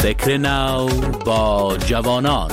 فکر نو با جوانان.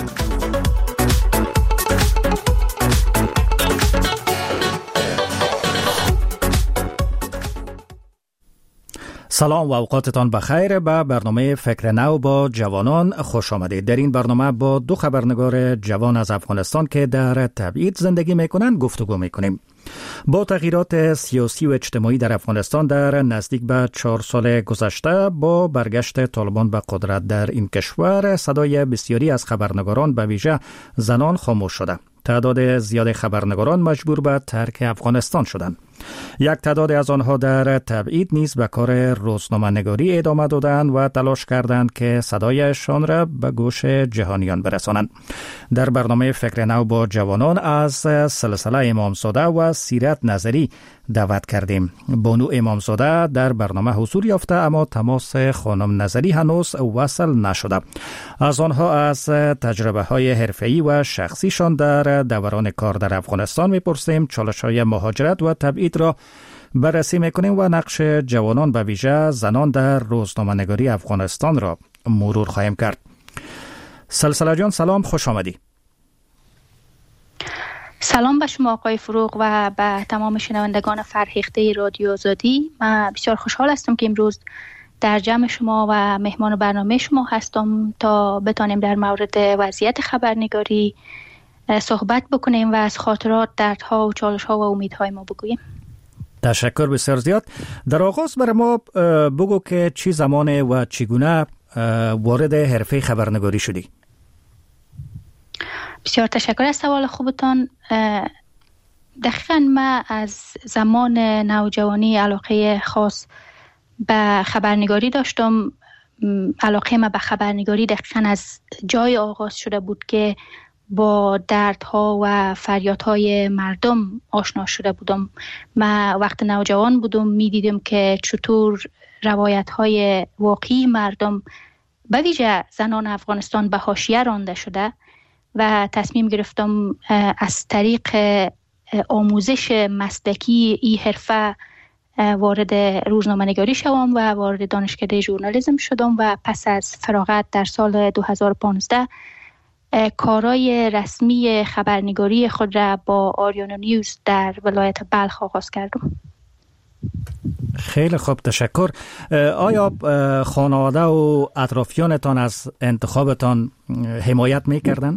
سلام و اوقاتتان بخیر. به برنامه فکر نو با جوانان خوش آمدید. در این برنامه با دو خبرنگار جوان از افغانستان که در تبعید زندگی میکنند گفتگو میکنیم. با تغییرات سیاسی و اجتماعی در افغانستان در نزدیک به 4 سال گذشته، با برگشت طالبان به قدرت در این کشور، صدای بسیاری از خبرنگاران به ویژه زنان خاموش شده. تعداد زیاد خبرنگاران مجبور به ترک افغانستان شدند. یک تعداد از آنها در تبعید نیز به کار روزنامه‌نگاری ادامه دادند و تلاش کردند که صدایشان را به گوش جهانیان برسانند. در برنامه فکر نو با جوانان از سلسله امامزاده و سیرت نظری دعوت کردیم. بانو امامزاده در برنامه حضور یافته، اما تماس خانم نظری هنوز وصل نشده. از آنها از تجربه های حرفه‌ای و شخصیشان در دوران کار در افغانستان میپرسیم. چالش‌های مهاجرت و تبعید را بررسی میکنیم و نقش جوانان به ویژه زنان در روزنامه‌نگاری افغانستان را مرور خواهیم کرد. سلسله جان سلام، خوش آمدی. سلام به شما آقای فروغ و به تمام شنوندگان فرهیخته رادیو آزادی. من بسیار خوشحال هستم که امروز در جمع شما و مهمان برنامه شما هستم تا بتانیم در مورد وضعیت خبرنگاری صحبت بکنیم و از خاطرات، دردها و چالش‌ها و امیدهای ما بگوییم. تشکر بسیار زیاد. در آغاز برای ما بگو که چی زمان و چگونه وارد حرفه خبرنگاری شدی؟ بسیار تشکر از سوال خوبتان. دقیقاً من از زمان نوجوانی علاقه خاص به خبرنگاری داشتم. علاقه من به خبرنگاری دقیقاً از جای آغاز شده بود که با دردها و فریادهای مردم آشنا شده بودم. من وقت نوجوان بودم میدیدم که چطور روایتهای واقعی مردم به ویژه زنان افغانستان به حاشیه رانده شده و تصمیم گرفتم از طریق آموزش مسلکی این حرفه وارد روزنامه‌نگاری شدم و وارد دانشکده ژورنالیسم شدم و پس از فراغت در سال 2015 کارای رسمی خبرنگاری خود را با آریانا نیوز در ولایت بلخ آغاز کردم. خیلی خوب، تشکر. آیا خانواده و اطرافیانتان از انتخابتان حمایت می‌کردند؟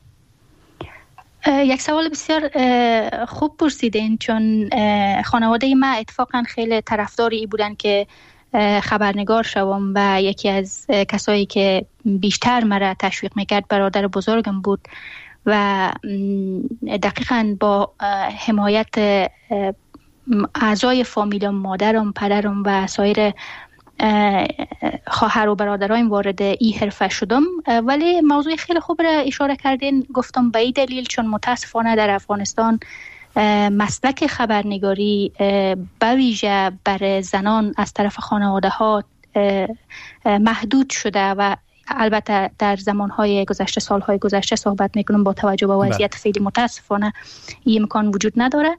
یک سوال بسیار خوب پرسیدین، چون خانواده ما اتفاقا خیلی طرفداری بودن که خبرنگار شوم و یکی از کسایی که بیشتر مرا تشویق میکرد برادر بزرگم بود و دقیقاً با حمایت اعضای فامیلم، مادرم، پدرم و سایر خواهر و برادرایم وارد این حرفه شدم. ولی موضوع خیلی خوب را اشاره کردین. گفتم به این دلیل چون متاسفانه در افغانستان مسلک خبرنگاری به ویژه بر زنان از طرف خانواده ها محدود شده و البته در زمانهای گذشته، سالهای گذشته صحبت میکنم، با توجه به وضعیت فعلی متاسفانه این امکان وجود نداره،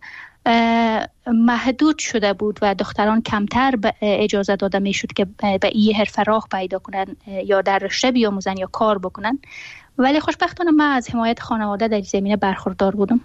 محدود شده بود و دختران کمتر اجازه داده میشد که به این حرفه راه پیدا کنن یا در رشته بیاموزن یا کار بکنن. ولی خوشبختانه من از حمایت خانواده در زمینه برخوردار بودم.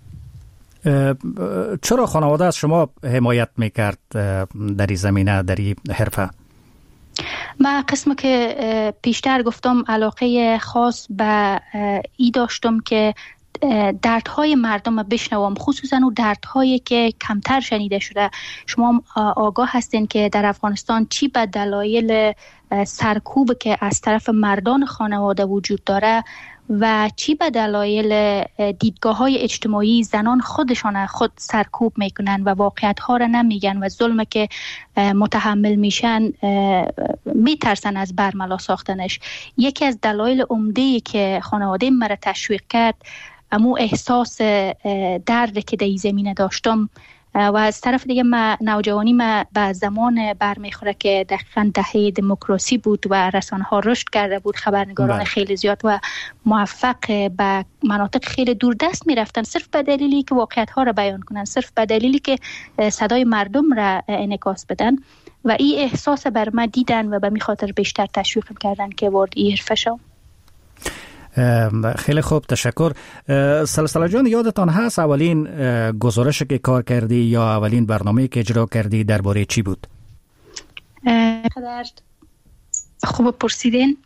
چرا خانواده از شما حمایت میکرد در این زمینه، در این حرفه؟ من قسم که پیشتر گفتم علاقه خاص به ای داشتم که دردهای مردم بشنوم، خصوصا و دردهایی که کمتر شنیده شده. شما آگاه هستین که در افغانستان چی به دلایل سرکوب که از طرف مردان خانواده وجود داره و چی به دلایل دیدگاه‌های اجتماعی زنان خودشان خود سرکوب میکنن و واقعیت ها را نمیگن و ظلم که متحمل میشن میترسن از برملا ساختنش. یکی از دلایل عمده‌ای که خانواده مرا تشویق کرد امو احساس درد که در این زمینه داشتم و از طرف دیگه نوجوانی ما به زمان برمیخوره که دقیقاً دهه دموکراسی بود و رسانه ها رشد کرده بود، خبرنگاران خیلی زیاد و موفق به مناطق خیلی دوردست میرفتن صرف به دلیلی که واقعیت ها را بیان کنن، صرف به دلیلی که صدای مردم را انعکاس بدن. و این احساس بر من دیدن و به می خاطر بیشتر تشویق کردن که وارد این حرفه شم. خیلی خوب، تشکر. سلسله جان، یادتان هست اولین گزارشی که کار کردی یا اولین برنامه‌ای که اجرا کردی درباره چی بود؟ خوب پرسیدین.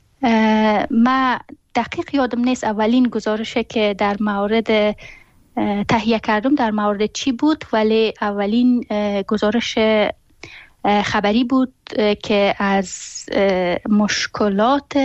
ما دقیق یادم نیست اولین گزارشی که در مورد تهیه کردم در مورد چی بود، ولی اولین گزارش خبری بود که از مشکلات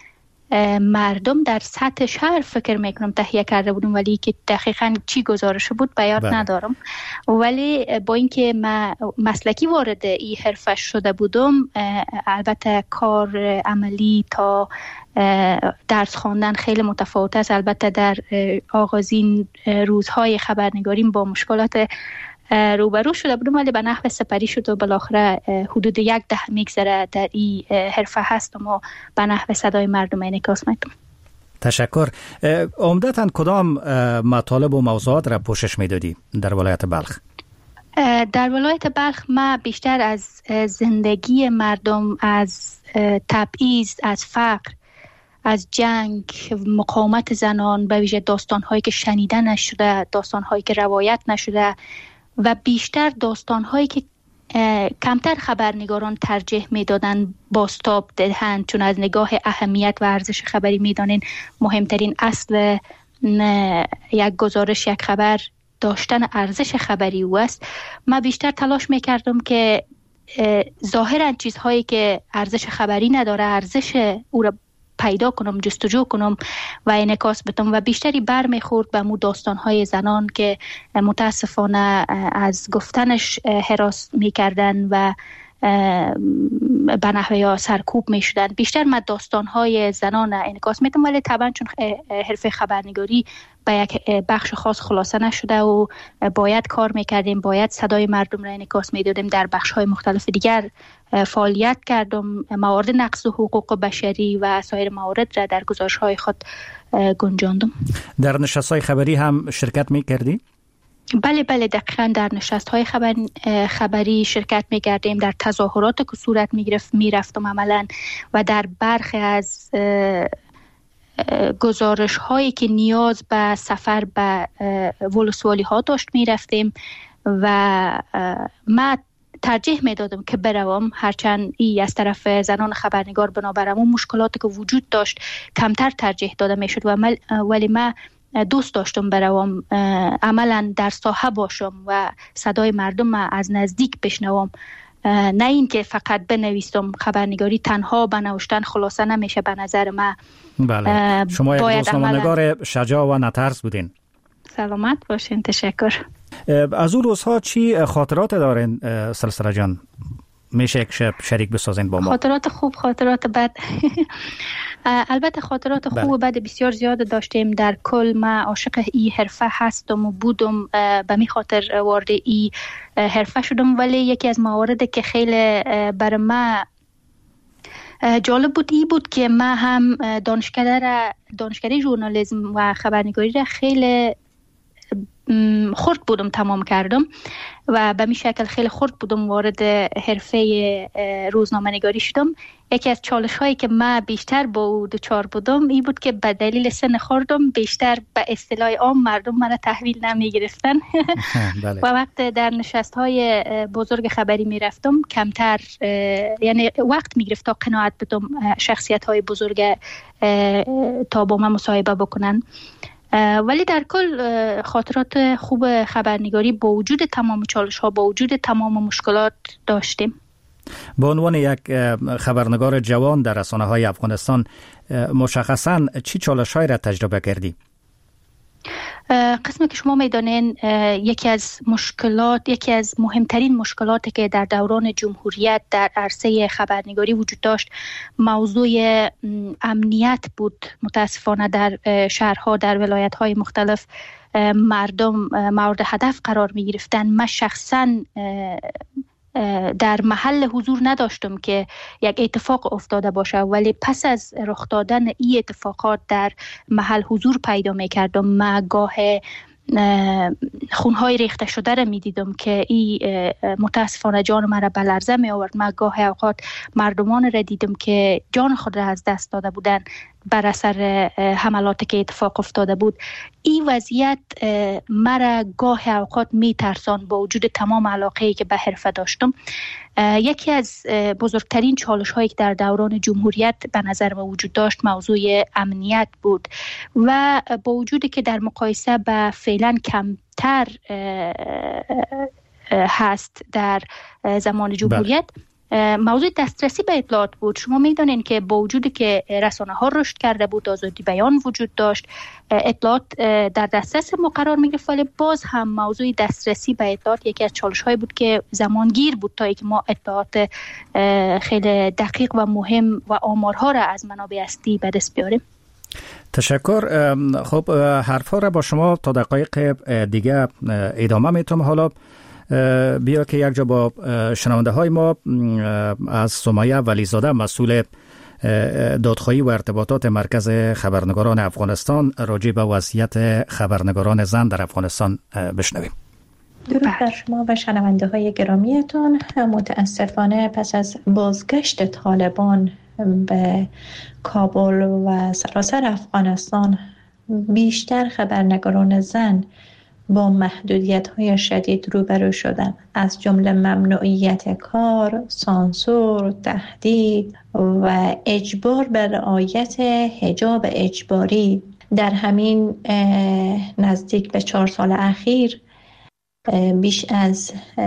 مردم در سطح شهر فکر میکنم تهیه کرده بودم، ولی که دقیقاً چی گزارش بود به یاد ندارم. ولی با اینکه من مسلکی وارد این حرفه شده بودم، البته کار عملی تا درس خواندن خیلی متفاوت است. البته در آغازین روزهای خبرنگاریم با مشکلات روبرو شده بودم، ولی به نحو سپری شد و بالاخره حدود 10 میگذره در این حرفه هستم و به نحو صدای مردم انعکاس میدم. تشکر. عمدتاً کدام مطالب و موضوعات را پوشش میدادی در ولایت بلخ؟ در ولایت بلخ ما بیشتر از زندگی مردم، از تبعیض، از فقر، از جنگ، مقاومت زنان، به ویژه داستان‌هایی که شنیده نشده، داستان‌هایی که روایت نشده و بیشتر داستان‌هایی که کمتر خبرنگاران ترجیح می‌دادن بازتاب دهند، چون از نگاه اهمیت و ارزش خبری می‌دانین مهمترین اصل یک گزارش، یک خبر داشتن ارزش خبری او است. من بیشتر تلاش می‌کردم که ظاهراً چیزهایی که ارزش خبری نداره ارزش او را پیدا کنم، جستجو کنم و انعکاس بدم و بیشتری برمیخورد به مو داستان‌های زنان که متاسفانه از گفتنش هراس می‌کردن و به نحوه یا سرکوب می‌شدن. بیشتر من داستان‌های زنان انعکاس میدم، ولی طبعا چون حرفه خبرنگاری به یک بخش خاص خلاصه نشده و باید کار میکردیم، باید صدای مردم را انعکاس میدادیم، در بخش‌های مختلف دیگر فعالیت کردم، موارد نقض حقوق بشری و سایر موارد را در گزارش‌های خود گنجاندم. در نشست‌های خبری هم شرکت میکردی؟ بله دقیقاً در نشست‌های خبری شرکت می‌کردیم، در تظاهرات که صورت می‌رفتم عملاً و در برخی از گزارش هایی که نیاز به سفر به ولسوالی ها داشت می‌رفتیم و ما ترجیح میدادم که بروم، هرچند ای از طرف زنان خبرنگار بنابرم اون مشکلاتی که وجود داشت کمتر ترجیح داده میشد ولی من دوست داشتم بروم، عملا در ساحه باشم و صدای مردم از نزدیک بشنوم، نه این که فقط بنویسم. خبرنگاری تنها بنوشتن خلاصه نمیشه به نظر من. بله. شما یک روزنامه‌نگار شجاع و نترس بودین. سلامت باشین. تشکر. از اون روزها چی خاطرات دارین سلسله جان؟ میشه یک شب شریک بسازین با ما؟ خاطرات خوب، خاطرات بد. البته خاطرات خوب و بد بسیار زیاد داشتیم. در کل من عاشق این حرفه هستم و بودم، به می خاطر وارد این حرفه شدم، ولی یکی از مواردی که خیلی برای من جالب بود این بود که من هم دانشکده ژورنالیسم و خبرنگاری را خیلی خرد بودم تمام کردم و به می شکل خیلی خرد بودم وارد حرفه روزنامه نگاری شدم. یکی از چالش هایی که من بیشتر با او دچار بودم این بود که به دلیل سن خردم بیشتر به اصطلاح عام مردم من تحویل نمی گرفتن و وقت در نشست های بزرگ خبری می رفتم کمتر، یعنی وقت می گرفت تا قناعت بدم شخصیت های بزرگ تا با من مصاحبه بکنن. ولی در کل خاطرات خوب خبرنگاری با وجود تمام چالش ها، با وجود تمام مشکلات داشتیم. به عنوان یک خبرنگار جوان در رسانه های افغانستان مشخصاً چی چالش های را تجربه کردی؟ قسمی که شما میدانین یکی از مهمترین مشکلاتی که در دوران جمهوریت در عرصه خبرنگاری وجود داشت موضوع امنیت بود. متاسفانه در شهرها، در ولایت‌های مختلف مردم مورد هدف قرار می گرفتن. من شخصاً در محل حضور نداشتم که یک اتفاق افتاده باشه، ولی پس از رخ دادن این اتفاقات در محل حضور پیدا می‌کردم. من گاه خونهای ریخته شده را می دیدم که این متاسفانه جان مرا به لرزه می آورد. من گاه اوقات مردمان را دیدم که جان خود را از دست داده بودن بر اثر حملاتی که اتفاق افتاده بود. این وضعیت مرا گاه اوقات می ترسان با وجود تمام علاقه‌ای که به حرفه داشتم. یکی از بزرگترین چالش هایی که در دوران جمهوریت به نظر ما وجود داشت موضوع امنیت بود و با وجودی که در مقایسه به فعلا کمتر هست در زمان جمهوریت، موضوع دسترسی به اطلاعات بود. شما میدونین که با وجودی که رسانه ها رشد کرده بود، آزادی بیان وجود داشت، اطلاعات در دسترس ما قرار می گرفت، ولی باز هم موضوع دسترسی به اطلاعات یکی از چالش هایی بود که زمانگیر بود تا اینکه ما اطلاعات خیلی دقیق و مهم و آمارها را از منابع اصلی به دست بیاریم. تشکر. خب حرفا را با شما تا دقایق دیگه ادامه میتونم. حالا بیا که یک جا با شنونده های ما از سمیه ولیزاده مسئول دادخواهی و ارتباطات مرکز خبرنگاران افغانستان راجع به وضعیت خبرنگاران زن در افغانستان بشنویم. درود بر شما و شنونده های گرامیتون. متاسفانه پس از بازگشت طالبان به کابل و سراسر افغانستان بیشتر خبرنگاران زن با محدودیت‌های شدید روبرو شدند، از جمله ممنوعیت کار، سانسور، تهدید و اجبار بر رعایت حجاب اجباری. در همین نزدیک به 4 سال اخیر بیش از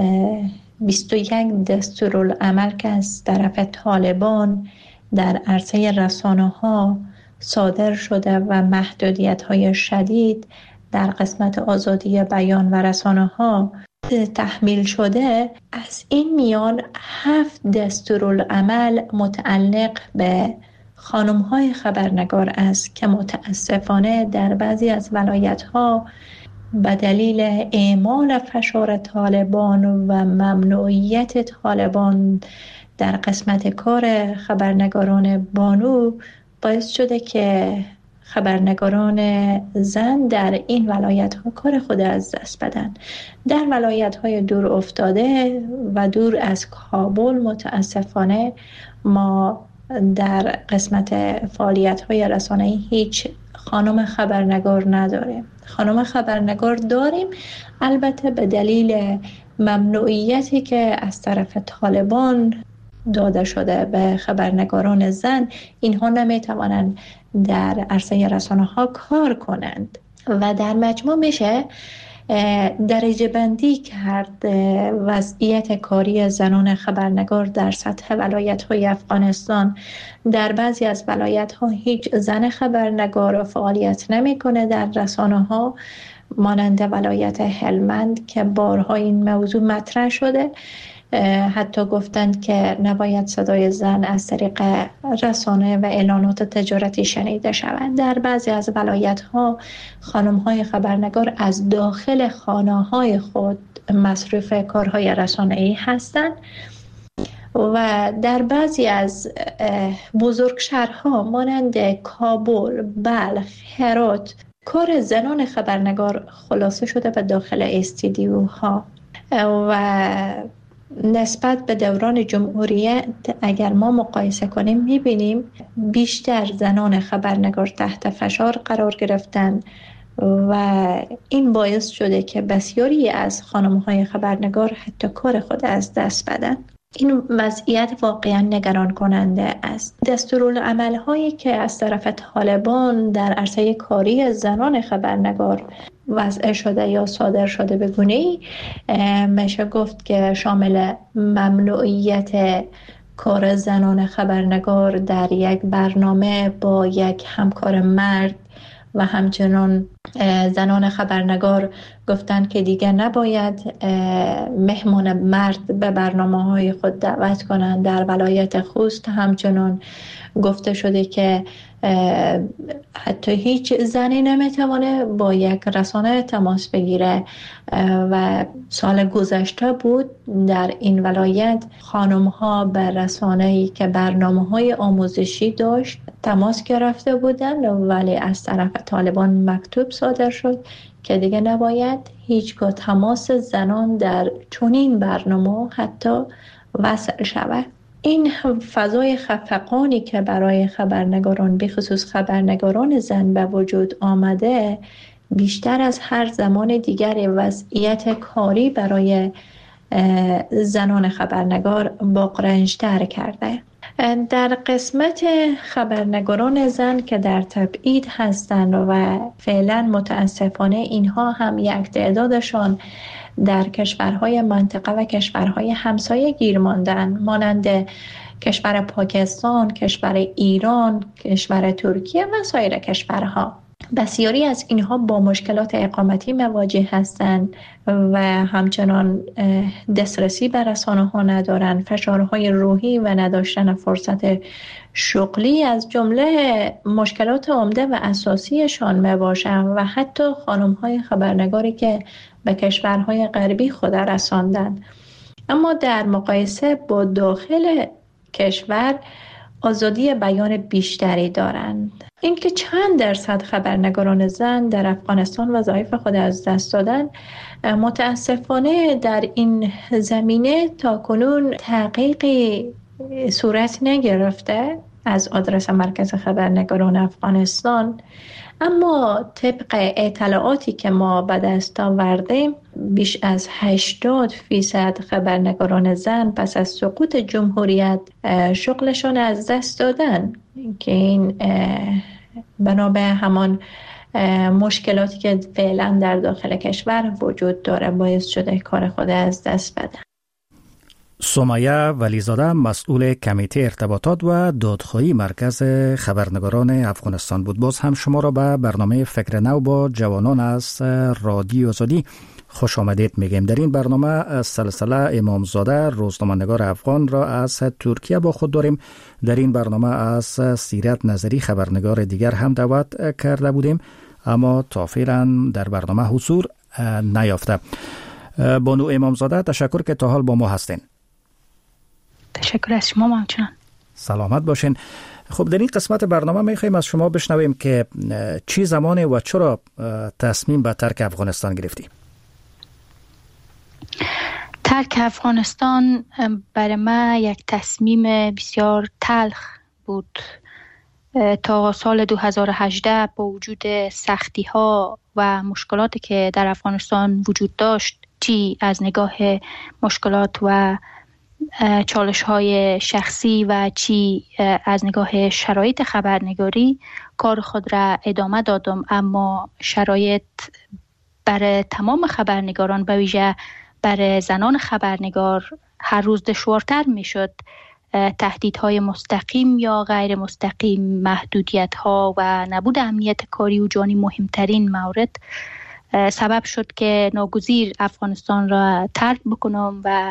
21 دستورالعمل که از طرف طالبان در عرصه رسانه‌ها صادر شده و محدودیت‌های شدید در قسمت آزادی بیان و رسانه‌ها تحمیل شده. از این میان 7 دستورالعمل متعلق به خانم‌های خبرنگار است که متاسفانه در بعضی از ولایت‌ها به دلیل اعمال فشار طالبان و ممنوعیت طالبان در قسمت کار خبرنگاران بانو باعث شده که خبرنگاران زن در این ولایت‌ها کار خود از دست بدن. در ولایت‌های دور افتاده و دور از کابل متاسفانه ما در قسمت فعالیت‌های رسانه‌ای هیچ خانم خبرنگار نداریم. خانم خبرنگار داریم، البته به دلیل ممنوعیتی که از طرف طالبان داده شده به خبرنگاران زن، اینها نمیتوانند در عرصه رسانه‌ها کار کنند و در مجموع میشه درجه بندی کرد وضعیت کاری زنان خبرنگار در سطح ولایت‌های افغانستان. در بعضی از ولایت‌ها هیچ زن خبرنگار فعالیت نمی‌کنه در رسانه‌ها، مانند ولایت هلمند که بارها این موضوع مطرح شده. حتی گفتند که نباید صدای زن از طریق رسانه و اعلانات تجارتی شنیده شود. در بعضی از ولایت‌ها خانم‌های خبرنگار از داخل خانه‌های خود مصروف کارهای رسانه‌ای هستند و در بعضی از بزرگ شهرها مانند کابل، بلخ، هرات کار زنان خبرنگار خلاصه شده به داخل استودیوها و نسبت به دوران جمهوریت اگر ما مقایسه کنیم میبینیم بیشتر زنان خبرنگار تحت فشار قرار گرفتن و این باعث شده که بسیاری از خانم‌های خبرنگار حتی کار خود از دست بدن. این وضعیت واقعا نگران کننده است. دستورالعمل‌هایی که از طرف طالبان در عرصه کاری زنان خبرنگار وضع شده یا صادر شده به گونه‌ای میشه گفت که شامل ممنوعیت کار زنان خبرنگار در یک برنامه با یک همکار مرد و همچنان زنان خبرنگار گفتن که دیگر نباید مهمان مرد به برنامه‌های خود دعوت کنند. در ولایت خوست همچنان گفته شده که حتی هیچ زنی نمیتوانه با یک رسانه تماس بگیره و سال گذشته بود در این ولایت خانم ها به رسانه‌ای که برنامه‌های آموزشی داشت تماس گرفته بودند، ولی از طرف طالبان مکتوب صادر شد که دیگه نباید هیچگاه تماس زنان در چنین برنامه حتی وصل شود. این فضای خفقانی که برای خبرنگاران به خصوص خبرنگاران زن به وجود آمده بیشتر از هر زمان دیگری وضعیت کاری برای زنان خبرنگار باقرنج‌تر کرده. در قسمت خبرنگاران زن که در تبعید هستند و فعلا متاسفانه اینها هم یک تعدادشان در کشورهای منطقه و کشورهای همسایه گیر ماندن، مانند کشور پاکستان، کشور ایران، کشور ترکیه و سایر کشورها. بسیاری از اینها با مشکلات اقامتی مواجه هستند و همچنان دسترسی به رسانه‌ها ندارند. فشارهای روحی و نداشتن فرصت شغلی از جمله مشکلات عمده و اساسیشان میباشند و حتی خانم‌های خبرنگاری که به کشورهای غربی خود رساندند. اما در مقایسه با داخل کشور آزادی بیان بیشتری دارند. اینکه چند درصد خبرنگاران زن در افغانستان وظایف خود از دست دادن، متاسفانه در این زمینه تا کنون تحقیقی صورت نگرفته از آدرس مرکز خبرنگاران افغانستان. اما طبق اطلاعاتی که ما به دست آوردیم بیش از 80% خبرنگاران زن پس از سقوط جمهوریت شغلشون از دست دادن که این بنابر همان مشکلاتی که فعلا در داخل کشور وجود داره باعث شده کار خود از دست بدن. سمیه ولیزاده مسئول کمیته ارتباطات و دادخواهی مرکز خبرنگاران افغانستان بود. باز هم شما را به برنامه فکر نو با جوانان از رادیو آزادی خوش آمدید میگیم. در این برنامه سلسله امامزاده روزنامه‌نگار افغان را از ترکیه با خود داریم. در این برنامه از سیرت نظری خبرنگار دیگر هم دعوت کرده بودیم اما تا فعلا در برنامه حضور نیافته. بانو امامزاده تشکر که تا حال با ما هستین. تشکر از شما همچنان. سلامت باشین. خب در این قسمت برنامه میخوایم از شما بشنویم که چی زمانه و چرا تصمیم به ترک افغانستان گرفتی؟ ترک افغانستان برای من یک تصمیم بسیار تلخ بود. تا سال 2018 با وجود سختی ها و مشکلاتی که در افغانستان وجود داشت، چی از نگاه مشکلات و چالش های شخصی و چی از نگاه شرایط خبرنگاری، کار خود را ادامه دادم. اما شرایط برای تمام خبرنگاران به ویژه برای زنان خبرنگار هر روز دشوارتر می شد. تهدیدهای مستقیم یا غیر مستقیم، محدودیت‌ها و نبود امنیت کاری و جانی مهمترین مورد سبب شد که ناگزیر افغانستان را ترک بکنم و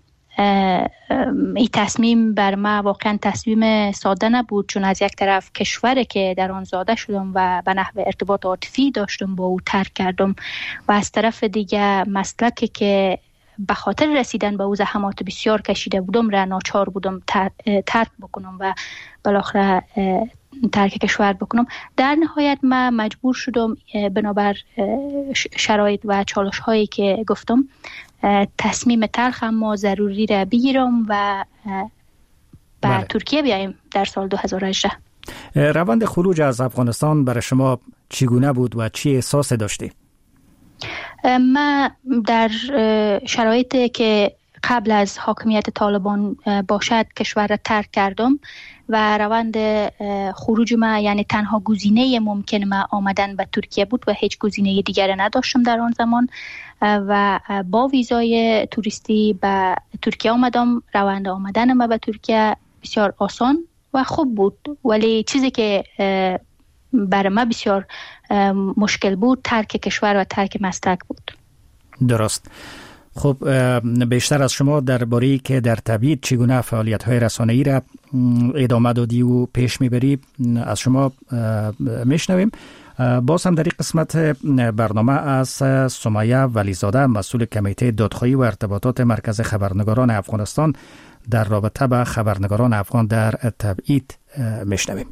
این تصمیم بر من واقعا تصمیم ساده نبود، چون از یک طرف کشوری که در آن زاده شدم و به نحو ارتباط عاطفی داشتم با او ترک کردم و از طرف دیگه مسلکی که به خاطر رسیدن به او زحمات بسیار کشیده بودم را ناچار بودم ترک بکنم و بالاخره ترک کشور بکنم. در نهایت من مجبور شدم بنابر شرایط و چالش هایی که گفتم تصمیم تلخ اما ضروری را بگیرم و به ترکیه بیاییم در سال 2018. روند خروج از افغانستان برای شما چگونه بود و چی احساس داشتی؟ من در شرایطی که قبل از حاکمیت طالبان باشد کشور را ترک کردم و روند خروج من یعنی تنها گزینه ممکن من آمدن به ترکیه بود و هیچ گزینه دیگر نداشتم در آن زمان و با ویزای توریستی به ترکیه آمدم. روند آمدن من به ترکیه بسیار آسان و خوب بود، ولی چیزی که برای من بسیار مشکل بود ترک کشور و ترک مسلک بود. درست. خب بیشتر از شما درباره که در تبعید چگونه فعالیت‌های رسانه‌ای را ادامه دادی و پیش میبری از شما میشنویم. باز هم در این قسمت برنامه از سمیه ولیزاده مسئول کمیته دادخواهی و ارتباطات مرکز خبرنگاران افغانستان در رابطه با خبرنگاران افغان در تبعید میشنویم.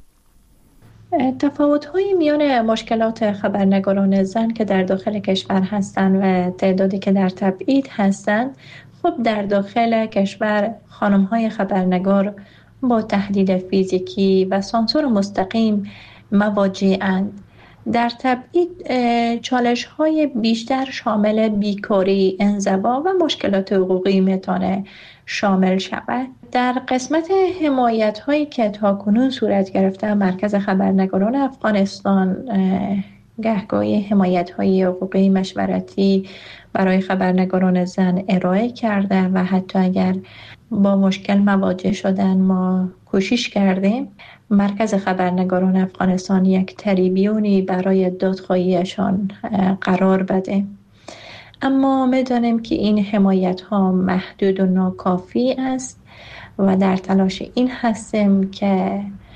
تفاوت‌های میان مشکلات خبرنگاران زن که در داخل کشور هستند و تعدادی که در تبعید هستند، خب در داخل کشور خانم‌های خبرنگار با تهدید فیزیکی و سانسور مستقیم مواجه‌اند. در تبعید چالش‌های بیشتر شامل بیکاری، انزوا و مشکلات حقوقی میتونه شامل شود. در قسمت حمایت‌هایی که تاکنون صورت گرفته، مرکز خبرنگاران افغانستان گهگاهی حمایت‌های حقوقی مشورتی برای خبرنگاران زن ارائه کرده و حتی اگر با مشکل مواجه شدن ما کوشش کردیم مرکز خبرنگاران افغانستان یک تریبیونی برای دادخواهیشان قرار بده. اما می‌دانیم که این حمایت‌ها محدود و ناکافی است و در تلاش این هستیم که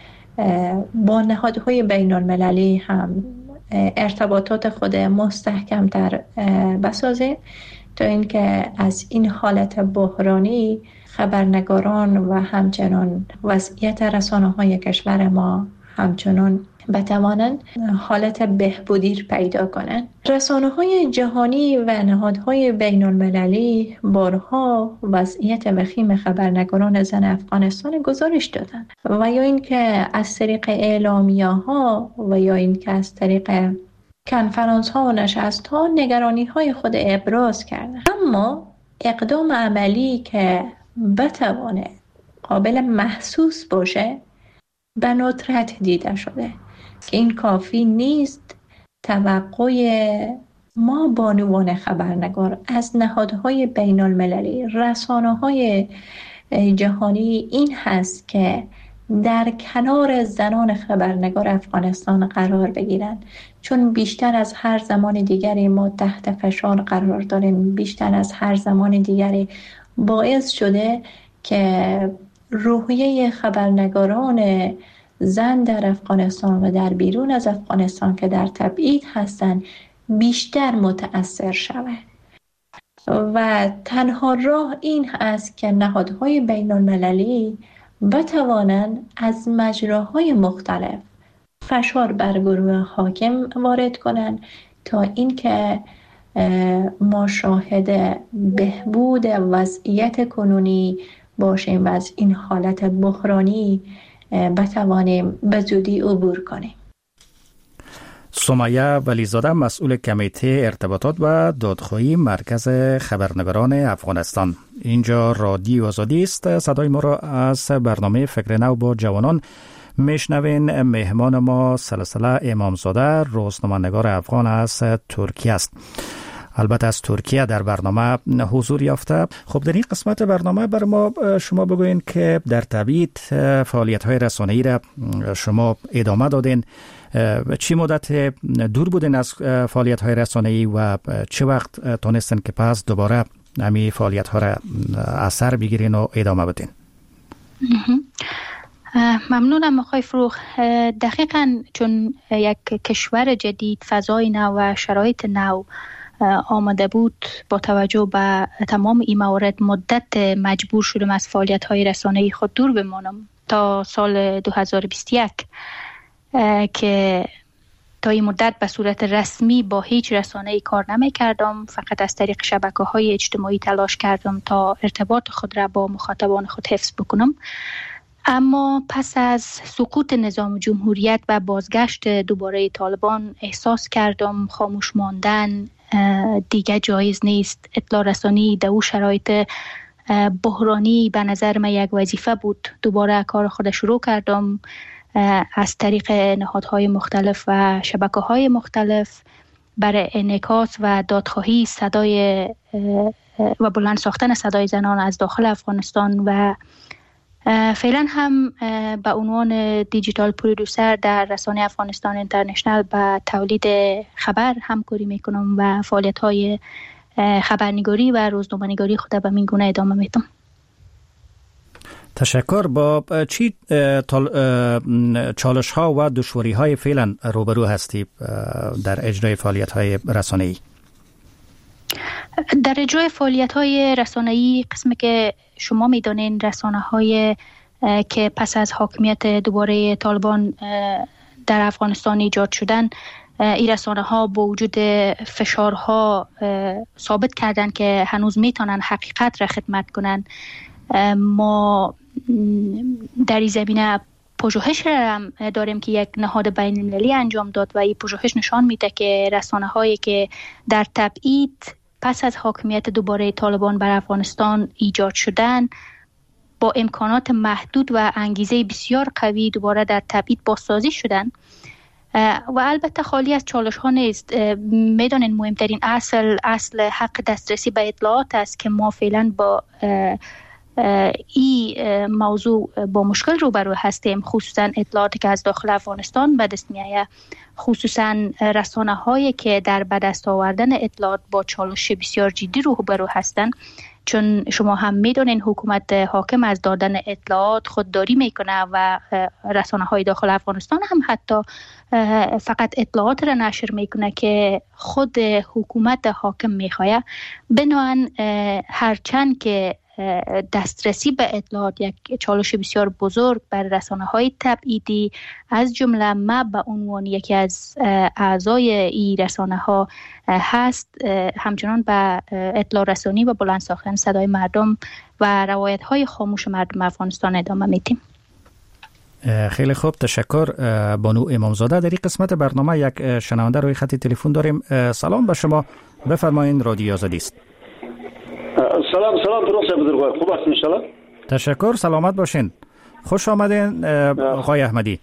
با نهادهای بین‌المللی هم ارتباطات خود مستحکم‌تر بسازیم تا اینکه از این حالت بحرانی خبرنگاران و همچنان وضعیت رسانه‌های کشور ما همچنان بتوانند حالت بهبودی پیدا کنند. رسانه‌های جهانی و نهادهای بین‌المللی بارها وضعیت وخیم خبرنگاران زن افغانستان گزارش دادند و یا اینکه از طریق اعلامیه‌ها و یا اینکه از طریق کنفرانس‌ها و نشست‌ها نگرانی‌های خود ابراز کردند. اما اقدام عملی که بتوانه قابل محسوس باشه به ندرت دیده شده که این کافی نیست. توقع ما بانوان خبرنگار از نهادهای بین المللی، رسانه‌های جهانی این هست که در کنار زنان خبرنگار افغانستان قرار بگیرند، چون بیشتر از هر زمان دیگری ما تحت فشار قرار داریم. بیشتر از هر زمان دیگری باعث شده که روحیه خبرنگاران زن در افغانستان و در بیرون از افغانستان که در تبعید هستند بیشتر متأثر شود و تنها راه این است که نهادهای بین المللی بتوانند از مجراهای مختلف فشار بر گروه حاکم وارد کنند تا اینکه ما شاهد بهبود وضعیت کنونی باشیم و از این حالت بحرانی بتوانیم به زودی عبور کنیم. سمیه ولیزاده مسئول کمیته ارتباطات و دادخواهی مرکز خبرنگاران افغانستان. اینجا رادیو آزادی است. صدای ما را از برنامه فکر نو با جوانان میشنوین. مهمان ما سلسله امامزاده روزنامه‌نگار افغان از ترکیه است. البته از ترکیه در برنامه حضور یافته. خب در این قسمت برنامه بر ما شما بگوین که در تبعید فعالیت‌های رسانه‌ای را شما ادامه دادین. چی مدت دور بودین از فعالیت‌های رسانه‌ای و چه وقت تونستین که پس دوباره همین فعالیت‌ها را اثر بگیرین و ادامه بدین؟ ممنونم آقای فروغ. دقیقاً چون یک کشور جدید، فضای نو و شرایط نو آمده بود، با توجه به تمام این موارد مدت مجبور شدم از فعالیت‌های رسانه‌ای خود دور بمانم تا سال 2021 که تا این مدت به صورت رسمی با هیچ رسانه‌ای کار نمی‌کردم. فقط از طریق شبکه‌های اجتماعی تلاش کردم تا ارتباط خود را با مخاطبان خود حفظ بکنم. اما پس از سقوط نظام جمهوریت و بازگشت دوباره طالبان احساس کردم خاموش ماندن دیگه جایز نیست. اطلاع رسانی در او شرایط بحرانی به نظر من یک وظیفه بود. دوباره کار خود شروع کردم از طریق نهادهای مختلف و شبکه‌های مختلف برای انعکاس و دادخواهی صدای و بلند ساختن صدای زنان از داخل افغانستان و فعلا هم به عنوان دیجیتال پرودوسر در رسانه افغانستان اینترنشنال به تولید خبر همکاری میکنم و فعالیت‌های خبرنگاری و روزنامه‌نگاری خود به این گونه ادامه میدم. تشکر. با چی چالش ها و دشواری های فعلا روبرو هستی در اجرای فعالیت های رسانه‌ای؟ در اجرای فعالیت های رسانه‌ای قسمی که شما میدانین رسانه های که پس از حاکمیت دوباره طالبان در افغانستان ایجاد شدن، این رسانه ها با وجود فشارها ثابت کردن که هنوز میتونن حقیقت را خدمت کنن. ما در این زمینه پژوهش را داریم که یک نهاد بین المللی انجام داد و این پژوهش نشان میده که رسانه هایی که در تبعید پس از حاکمیت دوباره طالبان بر افغانستان ایجاد شدن با امکانات محدود و انگیزه بسیار قوی دوباره در تبعید بازسازی شدن و البته خالی از چالش ها نیست. میدانین مهمترین اصل حق دسترسی به اطلاعات است که ما فعلا با این موضوع با مشکل روبرو هستیم، خصوصا اطلاعاتی که از داخل افغانستان به دست میآید، خصوصا رسانه هایی که در به دست آوردن اطلاعات با چالش بسیار جدی روبرو هستند، چون شما هم میدونین حکومت حاکم از دادن اطلاعات خودداری میکنه و رسانه های داخل افغانستان هم حتی فقط اطلاعات را نشر میکنه که خود حکومت حاکم میخواه. بنابراین هرچند که دسترسی به اطلاعات یک چالش بسیار بزرگ بر رسانه‌های تبعیدی، از جمله ما به عنوان یکی از اعضای این رسانه‌ها هست، همچنان به اطلاع رسانی و بلند ساختن صدای مردم و روایت‌های خاموش مردم افغانستان ادامه میدیم. خیلی خوب، تشکر. بانو امامزاده، در این قسمت برنامه یک شنونده روی خط تلفن داریم. سلام به شما، بفرمایید، رادیو آزادی است. سلام درست بزرگوار، خوب هستین ان شاء الله؟ تشکر، سلامت باشین. خوش آمدین آقای احمدی.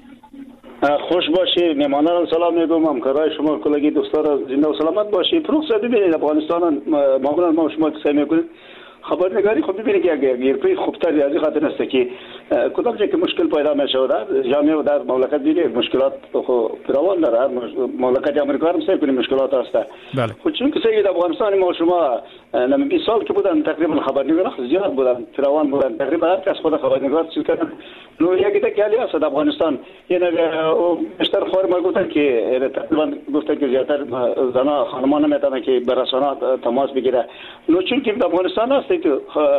خوش باشی، میمانان سلام میگم، همکارای شما، کلگی دوستان زنده و سلامت باشی. پروسه ببینید افغانستان معمولا ما شما که سعی میکنید خبرنگاری خب ببینید که یک پی خوبتری از این خاطر است که کدام جایی که مشکل پیدا میشه در جامعه و در مملکت ببینید مشکلات فراوان داره. مملکت امریکا هم سعی کنیم مشکلات هست. بله. خود چون که سید افغانستان ما شما 20 سال که بودن تقریبا خبرنگار زیاد بودن، فراوان بودن، تقریبا هر کس خود خبرنگار چیز کردن. نو یکی تا کلی است افغانستان یعنی بیشتر خور ما گفتن که تقریبا گفتن که زیاتر زنا خانمان نمیتونن که به رسانه تماس بگیره. نو چون که افغانستان است که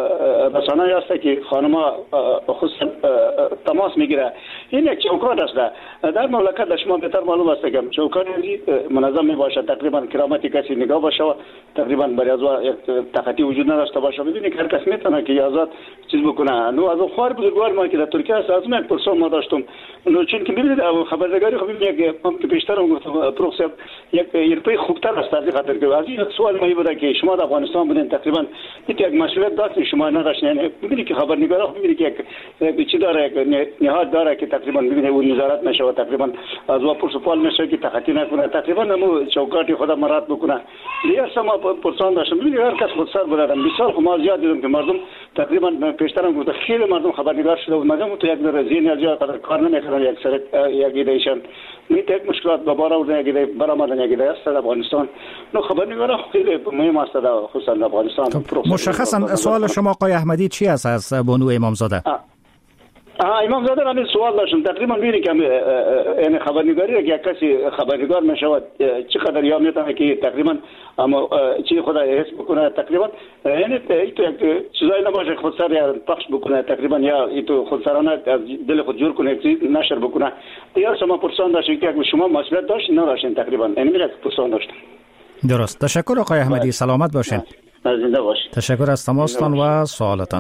رسانه هست که خانما خصوصا تماس میگیره، این یک چوکات است. در مملکت شما بهتر معلوم است که چوکاتی منظم می باشه، تقریبا کرامتی کسی نگاه باشه، تقریبا برای از تقاطی وجود نداشته باشه. ببینید هر کس میتونه که آزاد چیز بکنه. نو از خبر بزرگوار ما که در ترکیه است از من پرسون ما داشتم. نو چون که ببینید خبرنگاری خب یک هم که بیشتر گفتم پروسه یک پی خوبتر است. از خاطر که از این سوال ما بود که شما در افغانستان بودین، تقریبا یک مسئولیت داشتین، شما نداشتین. یعنی ببینید که خبرنگار ببینید که یک چیز داره، نهاد داره که تقریبا ببینید اون نظارت میشه و تقریبا از وا پرسپال میشه که تقاطی نکنه، تقریبا نمو چوکاتی خود مراد بکنه. دیگه سما پرسان داشتم. ببینید هر کس خود سر بودن. مثال ما زیاد دیدم که مردم تقریبا پیشترم گفت خیلی مردم خبرنگار شده و مردم تو یک رزین از زیاد کار نمیکنن، یک سر یک ایدهشان میت یک مشکلات به بار آوردن، یک ایده برآمدن، یک ایده است در افغانستان. نو خبرنگار خیلی مهم است در خصوصا در افغانستان. مشخصا سوال شما آقای احمدی چی است از بانو امامزاده؟ امامزاده را سوال داشتم. تقریبا ببینید که این خبرنگاری که یک کسی خبرنگار میشود چقدر یا میتونه که تقریبا اما چی خدا حس بکنه، تقریبا یعنی تو یک چیزایی نباشه خود سر یا پخش بکنه، تقریبا یا تو خود سرانه از دل خود جور کنه، چیز نشر بکنه. یا شما پرسان داشتید که شما مسئولیت داشتین نداشتین، تقریبا این میگه پرسان داشتم. درست. تشکر آقای احمدی، سلامت باشین. زنده باشید. تشکر از تماستان و سوالتان.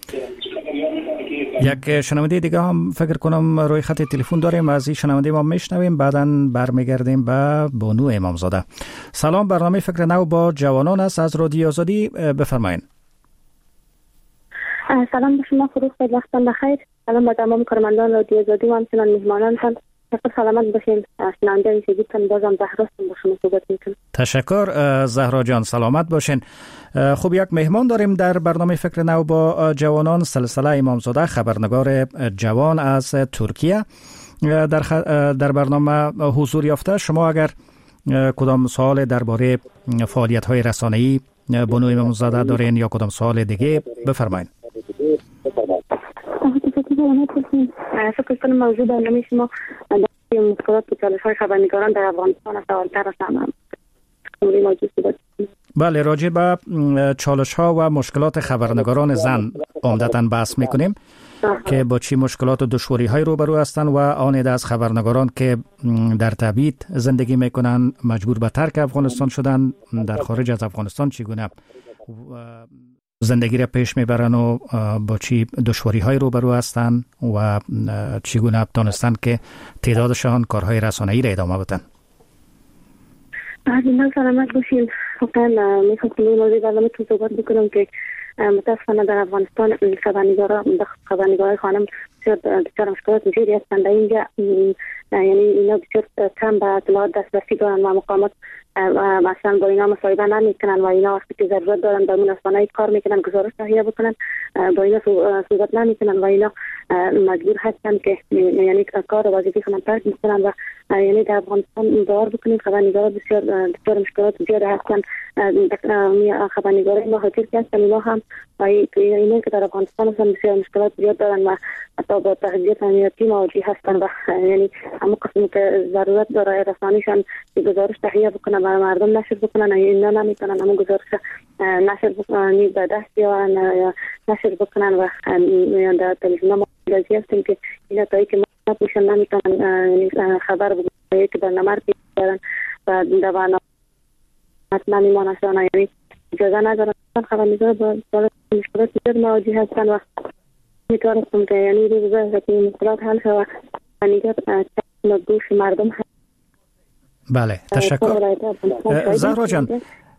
یک شنونده دیگه هم فکر کنم روی خط تلفن داریم، از این شنونده ما میشنویم، بعداً برمیگردیم به بانو امامزاده. سلام، برنامه فکر نو با جوانان است از رادیو آزادی، بفرمایید. سلام به شما، فروغ، وقتتان بخیر. سلام به تمام کارمندان رادیو آزادی و همچنین میهمانانتان. سلامت باشین. شنونده سیدیتون بازم زهراستون با شما صحبت میکنم. تشکر زهرا جان، سلامت باشین. خب یک مهمان داریم در برنامه فکر نو با جوانان، سلسله امامزاده، خبرنگار جوان از ترکیه در برنامه حضور یافته. شما اگر کدام سوال درباره فعالیت‌های رسانه‌ای بانو امامزاده دارین یا کدام سوال دیگه بفرمایید. فکر کنم موضوع برنامه شما در مشکلات و چالش‌های خبرنگاران در افغانستان سوال‌تر است. بله، راجع به چالش‌ها و مشکلات خبرنگاران زن عمدتاً بحث می‌کنیم که با چی مشکلات و دشواری‌های روبرو هستند و آن از خبرنگاران که در تبعید زندگی می‌کنند مجبور به ترک افغانستان شدن، در خارج از افغانستان چگونه زندگی را پیش میبرن و با چی دشواری‌های روبرو هستند و چگونه تونستن که تعدادشان کارهای رسانه‌ای را ادامه بدن. من سلامت باشین. واقعا میخواستم این موضوع برنامه تو صحبت بکنم که متاسفانه در افغانستان خبرنگارای خانم بسیار مشکلات زیادی هستند. در اینجا یعنی اینا بسیار کم به اطلاعات دسترسی دارن و مقامات مثلا با اینا مصاحبه نمیکنن و اینا وقتی که ضرورت دارن در اون رسانه‌ای کار میکنن، گزارش تهیه بکنن، با اینا صحبت نمیکنن و اینا مجبور هستن که یعنی کار و وظیفه خودشون ترک میکنن و یعنی در افغانستان باور بکنید خبرنگارا بسیار مشکلات زیاد هستن. خبرنگارای مهاجر که هستن اینا هم اینا که در افغانستان هستن بسیار مشکلات زیاد دارن و حتی با تهدیدات امنیتی مواجه هستن و یعنی همون قسمی که ضرورت داره رسانیشان گزارش تهیه بکنن برای مردم نشر بکنن اینا نمیتونن همون گزارش نشر بکنن به دست یا نشر بکنن و در تلویزیون ما لازم هستیم که اینا تایی که ما پوشن نمیتونن خبر بگن که برنامه رو بیارن و در برنامه حتما میمانشان یعنی اجازه ندارن خبرنگار با مشکلات زیاد مواجه هستن و میتونستم که یعنی روز به مشکلات حل شد و خبرنگار گوش مردم هست. بله، تشکر زهرا جان.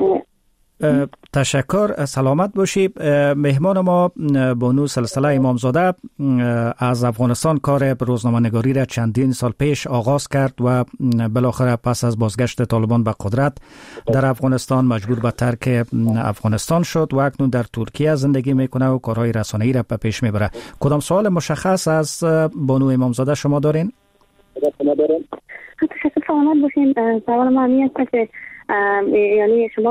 تشکر، سلامت باشی. مهمان ما بانو سلسله امامزاده از افغانستان کار روزنامه‌نگاری را چندین سال پیش آغاز کرد و بالاخره پس از بازگشت طالبان به قدرت در افغانستان مجبور به ترک افغانستان شد و اکنون در ترکیه زندگی میکنه و کارهای رسانه‌ای را به پیش میبره. کدام سوال مشخص از بانو امامزاده شما دارین؟ تشکر، سلامت باشین. سوال ما همین است که یعنی شما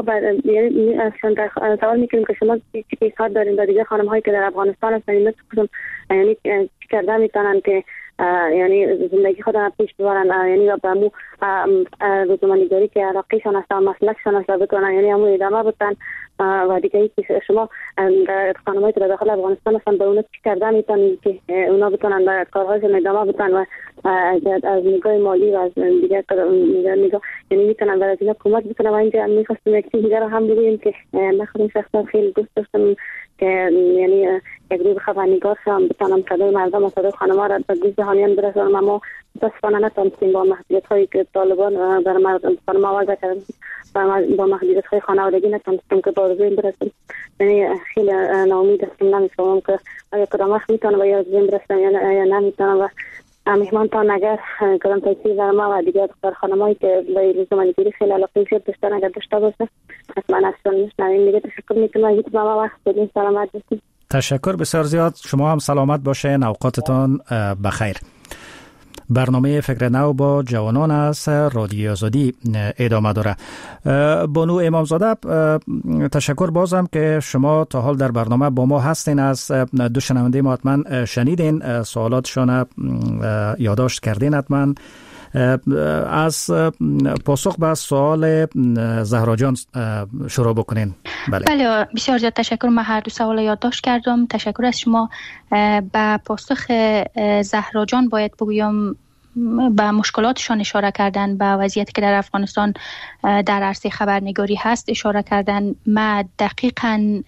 سوال میکنیم که شما چی پیشنهاد دارین به دیگه خانم هایی که در افغانستان هستن یعنی چی کرده میتونن که یعنی زندگی خودم پیش ببرن، یعنی به مو روزنامه‌نگاری که علاقه‌شان است و مسلکشان است بتونن یعنی همون ادامه بدن و دیگه ای که شما خانمایی که در داخل افغانستان هستن به اونا چی کرده میتونن که اونا بتونن به کارهاشون ادامه بدن و از نگاه مالی و از دیگه نگاه یعنی میتونن برای اینا کمک بکنن. و اینجا میخواستم یک چیز دیگه رو هم بگیم که من خودم شخصا خیلی دوست داشتم که یعنی یک روز خبرنگار شدم بتونم صدای مردم و صدای خانم‌ها را به گوش جهانیان برسونم، اما متاسفانه نتونستیم با محدودیت‌هایی که طالبان بر مردم ما وضع کردن با محدودیت‌های خانوادگی نتونستیم که با آرزویم برسیم. یعنی خیلی ناامید هستم، نمی‌فهمم که آیا کدام وقت میتونم به آرزویم برسم یا نمیتونم و مهمان تا نگر کدام تاثیر در ما و دیگر دختر خانمایی که به روزنامه‌نگاری خیلی علاقه زیاد داشتن اگر داشته باشه حتما ازشون میشنویم. دیگه تشکر میکنم که ما وقت بدین. سلامت باشید. تشکر بسیار زیاد. شما هم سلامت باشین، اوقاتتان بخیر. برنامه فکر نو با جوانان از رادیو آزادی ادامه داره. بانو امامزاده، تشکر بازم که شما تا حال در برنامه با ما هستین. از دو شنونده ما حتما شنیدین، سوالاتشان یادداشت کردین. حتما از پاسخ به سوال زهرا جان شروع بکنین. بله بسیار زیاد تشکر. من هر دو سوال یادداشت کردم. تشکر از شما. به پاسخ زهرا جان باید بگویم به مشکلاتشان اشاره کردن، به وضعیتی که در افغانستان در عرصه خبرنگاری هست اشاره کردن. من دقیقاً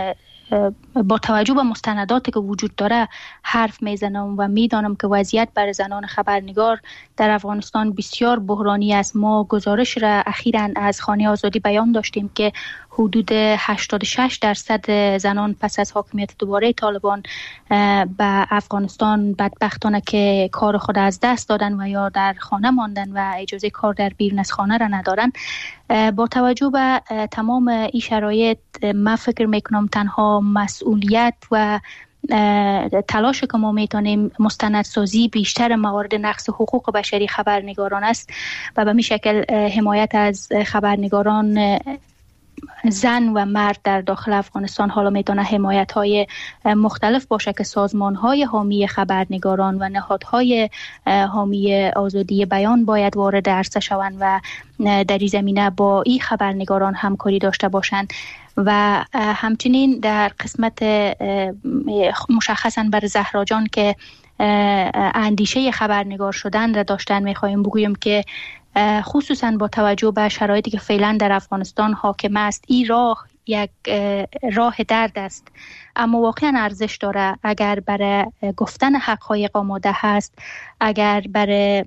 با توجه به مستنداتی که وجود داره حرف میزنم و میدانم که وضعیت برای زنان خبرنگار در افغانستان بسیار بحرانی است. ما گزارش را اخیراً از خانه آزادی بیان داشتیم که حدود 86% زنان پس از حاکمیت دوباره طالبان به افغانستان بدبختانه که کار خود از دست دادن و یا در خانه ماندن و اجازه کار در بیرون از خانه را ندارن. با توجه به تمام این شرایط من فکر میکنم تنها مسئولیت و تلاش که ما میتونیم مستندسازی بیشتر موارد نقض حقوق بشری خبرنگاران است و به می شکل حمایت از خبرنگاران زن و مرد در داخل افغانستان حالا میتونه حمایت های مختلف باشه که سازمان های حامی خبرنگاران و نهادهای حامی آزادی بیان باید وارد عرصه شوند و در این زمینه با این خبرنگاران همکاری داشته باشند و همچنین در قسمت مشخصا بر زهرا جان که اندیشه خبرنگار شدن را داشتن میخوایم بگویم که خصوصا با توجه به شرایطی که فعلا در افغانستان حاکم است این راه یک راه درد است اما واقعا ارزش داره. اگر برای گفتن حقایق آماده هست، اگر برای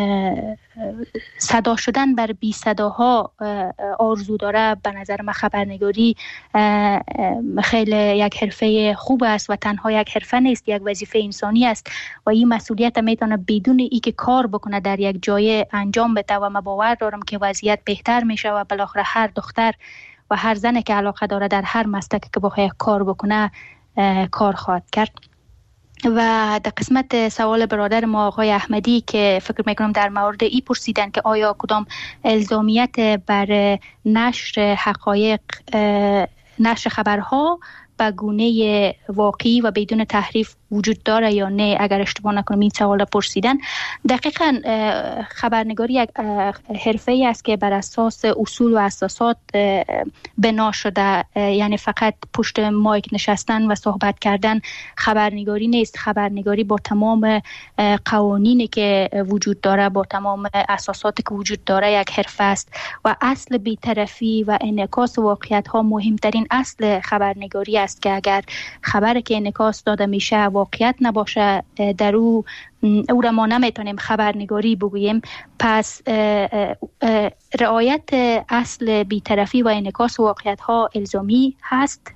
صدا شدن بر بی صداها آرزو داره، به نظر من خبرنگاری خیلی یک حرفه خوب است و تنها یک حرفه نیست، یک وظیفه انسانی است و این مسئولیت میتونه بدون ای که کار بکنه در یک جای انجام بده و من باور دارم که وضعیت بهتر میشه و بالاخره هر دختر و هر زنی که علاقه داره در هر مسلکی که بخواد کار بکنه کار خواهد کرد. و در قسمت سوال برادر ما آقای احمدی که فکر میکنم در مورد ای پرسیدن که آیا کدام الزامیت بر نشر حقایق، نشر خبرها به گونه واقعی و بدون تحریف وجود داره یا نه، اگر اشتباه نکنم این سوال پرسیدن. دقیقاً خبرنگاری یک حرفه‌ای است که بر اساس اصول و اساسات بنا شده، یعنی فقط پشت مایک نشستن و صحبت کردن خبرنگاری نیست. خبرنگاری با تمام قوانینی که وجود داره، با تمام اساساتی که وجود داره یک حرفه است و اصل بی‌طرفی و انعکاس واقعیت‌ها مهمترین اصل خبرنگاری است که اگر خبری که انعکاس داده میشه واقعیت نباشه، در او را ما نمیتونیم خبرنگاری بگوییم. پس رعایت اصل بی‌طرفی و انعکاس واقعیت ها الزامی هست.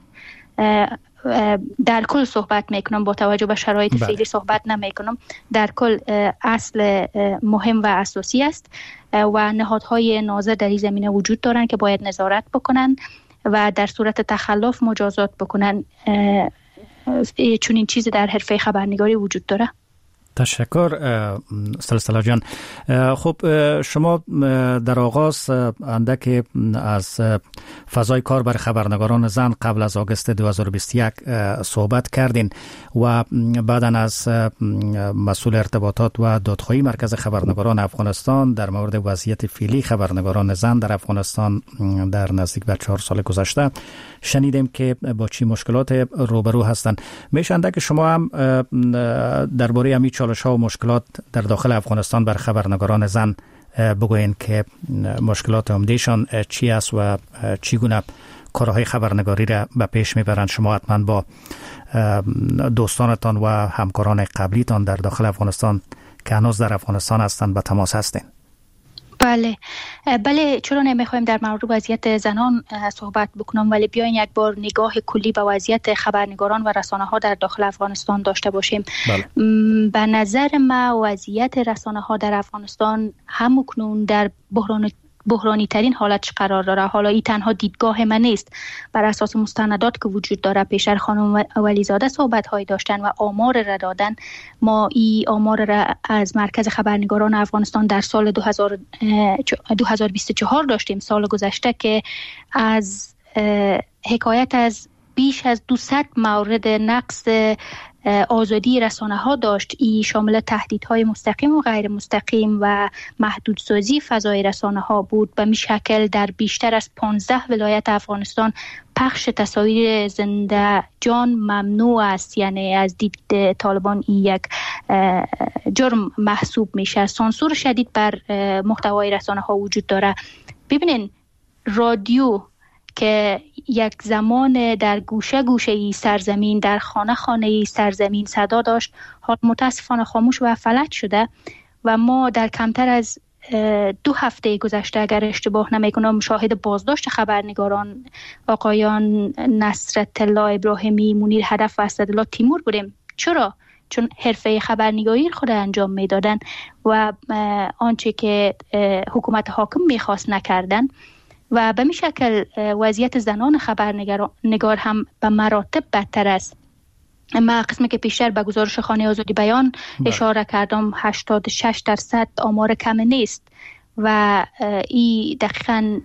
در کل صحبت میکنم، با توجه به شرایط فعلی صحبت نمیکنم. در کل اصل مهم و اساسی است و نهادهای ناظر در این زمینه وجود دارن که باید نظارت بکنن و در صورت تخلف مجازات بکنن. چون این چیز در حرفه خبرنگاری وجود داره. تشکر سلسله جان. خب شما در آغاز اندک از فضای کار برای خبرنگاران زن قبل از آگوست 2021 صحبت کردین و بعداً از مسئول ارتباطات و دادخواهی مرکز خبرنگاران افغانستان در مورد وضعیت فعلی خبرنگاران زن در افغانستان در نزدیک به 4 سال گذشته شنیدیم که با چی مشکلات روبرو هستند. میشنده که شما هم درباره همین چالش‌ها و مشکلات در داخل افغانستان بر خبرنگاران زن بگوین که مشکلات عمده‌شان چی است و چگونه کارهای خبرنگاری را به پیش میبرند. شما حتما با دوستانتان و همکاران قبلیتان در داخل افغانستان که هنوز در افغانستان هستند به تماس هستین. بله چرا نمیخوایم در مورد وضعیت زنان صحبت بکنم، ولی بیاین یک بار نگاه کلی به وضعیت خبرنگاران و رسانه ها در داخل افغانستان داشته باشیم. به نظر ما وضعیت رسانه ها در افغانستان همکنون در بحرانی ترین حالت قرار داره. حالا این تنها دیدگاه من نیست، بر اساس مستندات که وجود داره. پیشتر خانم ولیزاده صحبت های داشتن و آمار را دادن. ما این آمار را از مرکز خبرنگاران افغانستان در سال 2024 داشتیم، سال گذشته، که از حکایت از بیش از 200 مورد نقض آزادی رسانه ها داشت. این شامل تهدیدهای مستقیم و غیر مستقیم و محدودسازی فضای رسانه ها بود. به می شکل در بیشتر از 15 ولایت افغانستان پخش تصاویر زنده جان ممنوع است، یعنی از دید طالبان این یک جرم محسوب میشه. سانسور شدید بر محتوای رسانه ها وجود داره. ببینین رادیو که یک زمان در گوشه گوشه ای سرزمین، در خانه خانه ای سرزمین صدا داشت، حال متاسفانه خاموش و فلج شده و ما در کمتر از 2 هفته گذشته اگر اشتباه نمیکنم شاهد بازداشت خبرنگاران آقایان نصرت الله ابراهیمی، منیر هدف و اسدالله تیمور بودیم. چرا؟ چون حرفه خبرنگاری خود انجام میدادن و آنچه که حکومت حاکم میخواست نکردن. و به می شکل وضعیت زنان خبرنگار هم به مراتب بدتر است. ما قسمی که پیشتر به گزارش خانه آزادی بیان اشاره کردم 86% آمار کم نیست و این دقیقاً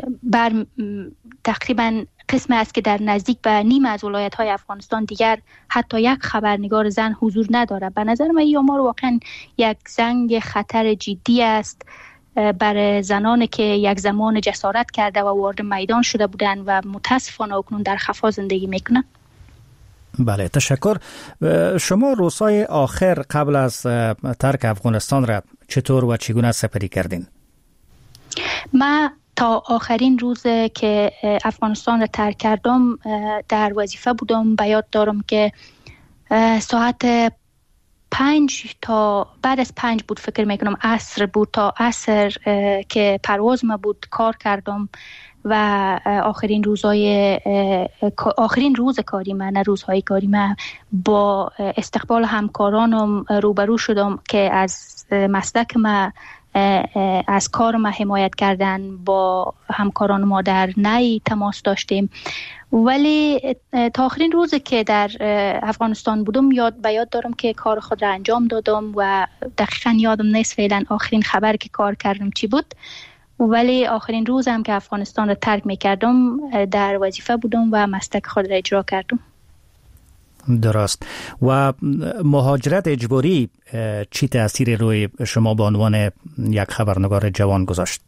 تقریباً قسم است که در نزدیک به نیم از ولایت‌های افغانستان دیگر حتی یک خبرنگار زن حضور نداره. به نظر من این آمار واقعاً یک زنگ خطر جدی است برای زنانی که یک زمان جسارت کرده و وارد میدان شده بودند و متاسفانه اکنون در خفا زندگی میکنند. بله، تشکر. شما روزهای آخر قبل از ترک افغانستان را چطور و چگونه سپری کردین؟ من تا آخرین روز که افغانستان را ترک کردم در وظیفه بودم. به یاد دارم که ساعت 5 تا بعد از 5 بود، فکر میکنم عصر بود، تا عصر که پرواز ما بود کار کردم و آخرین روز کاری من، نه روزهای کاری من، با استقبال همکارانم روبرو شدم که از مسلک ما، از کار ما حمایت کردن. با همکاران ما در نی تماس داشتیم، ولی تا آخرین روز که در افغانستان بودم به یاد دارم که کار خود را انجام دادم و دقیقا یادم نیست فعلا آخرین خبر که کار کردم چی بود، ولی آخرین روزم که افغانستان را ترک میکردم در وظیفه بودم و مسلک خود را اجرا کردم. درست. و مهاجرت اجباری چی تأثیری روی شما به عنوان یک خبرنگار جوان گذاشت؟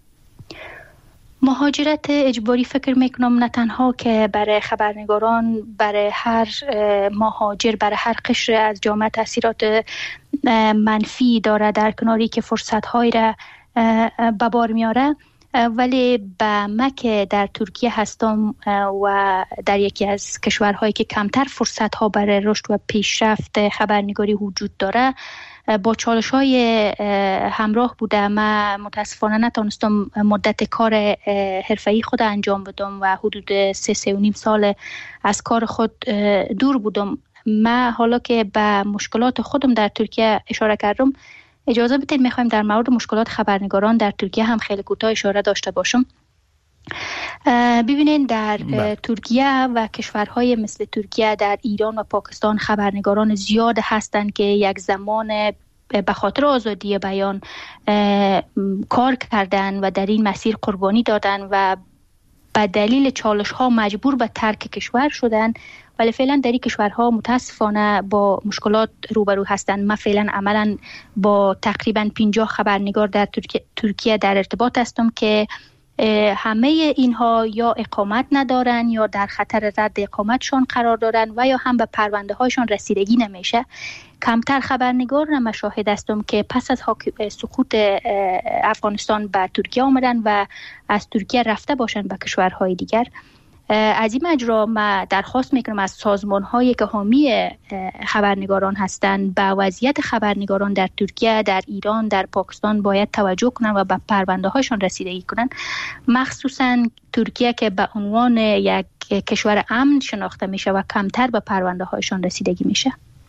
مهاجرت اجباری فکر میکنم نه تنها که برای خبرنگاران، برای هر مهاجر، برای هر قشر از جامعه تأثیرات منفی داره، در کناری که فرصت‌هایی را به بار میاره. ولی به من که در ترکیه هستم و در یکی از کشورهایی که کمتر فرصت‌ها برای رشد و پیشرفت خبرنگاری وجود داره، با چالش‌های همراه بوده. من متاسفانه نتونستم مدت کار حرفه‌ای خود انجام بدم و حدود 3.5 سال از کار خود دور بودم. من حالا که به مشکلات خودم در ترکیه اشاره کردم، اجازه بدید میخوایم در مورد مشکلات خبرنگاران در ترکیه هم خیلی کوتاه اشاره داشته باشم. ببینید در ترکیه و کشورهای مثل ترکیه، در ایران و پاکستان خبرنگاران زیاد هستند که یک زمان به خاطر آزادی بیان کار کردن و در این مسیر قربانی دادن و به دلیل چالش ها مجبور به ترک کشور شدن، ولی فعلا در این کشورها متاسفانه با مشکلات روبرو هستند. من فعلا عملا با تقریبا 50 خبرنگار در ترکیه در ارتباط هستم که همه اینها یا اقامت ندارن یا در خطر رد اقامتشان قرار دارن و یا هم به پرونده هایشان رسیدگی نمیشه. کمتر خبرنگار را مشاهد هستم که پس از سقوط افغانستان به ترکیه آمدن و از ترکیه رفته باشن به کشورهای دیگر. از این مجرا من درخواست میکنم از سازمان هایی که حامی خبرنگاران هستند به وضعیت خبرنگاران در ترکیه، در ایران، در پاکستان باید توجه کنن و به پرونده هایشان رسیدگی کنن، مخصوصا ترکیه که به عنوان یک کشور امن شناخته میشه و کمتر به پرونده هایشان رسیدگی میشه.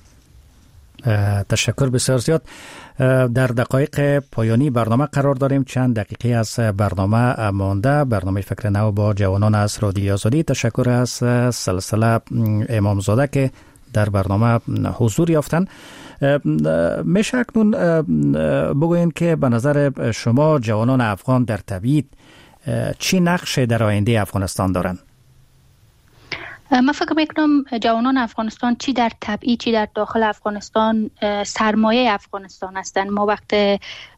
تشکر بسیار زیاد. در دقایق پایانی برنامه قرار داریم. چند دقیقه از برنامه مانده. برنامه فکر نو با جوانان از رادیوی آزادی. تشکر از سلسله امامزاده که در برنامه حضور یافتن. میشه اکنون بگوین که به نظر شما جوانان افغان در تبعید چی نقش در آینده افغانستان دارند؟ من فکر میکنم جوانان افغانستان چی در تبعید چی در داخل افغانستان سرمایه افغانستان هستند. ما وقت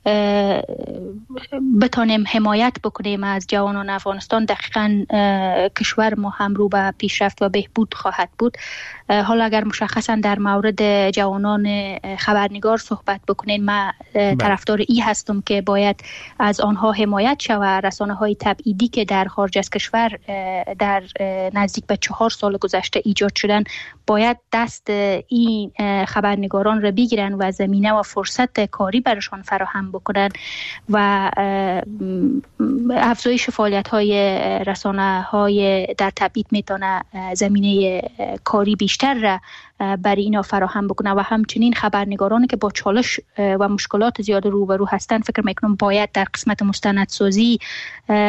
بتانیم حمایت بکنیم از جوانان افغانستان، دقیقاً کشور ما هم رو به پیشرفت و بهبود خواهد بود. حالا اگر مشخصا در مورد جوانان خبرنگار صحبت بکنیم، من طرفدار ای هستم که باید از آنها حمایت شود. رسانه‌های تبعیدی که در خارج از کشور در نزدیک به 4 سال گذشته ایجاد شدن باید دست این خبرنگاران را بگیرن و زمینه و فرصت کاری برشان فراهم بکنن و افزایش فعالیت‌های رسانه‌های در تبعید میتونه زمینه کاری بیشتر را برای اینا فراهم بکنه و همچنین خبرنگارانی که با چالش و مشکلات زیاد روبرو هستند فکر میکنم باید در قسمت مستندسازی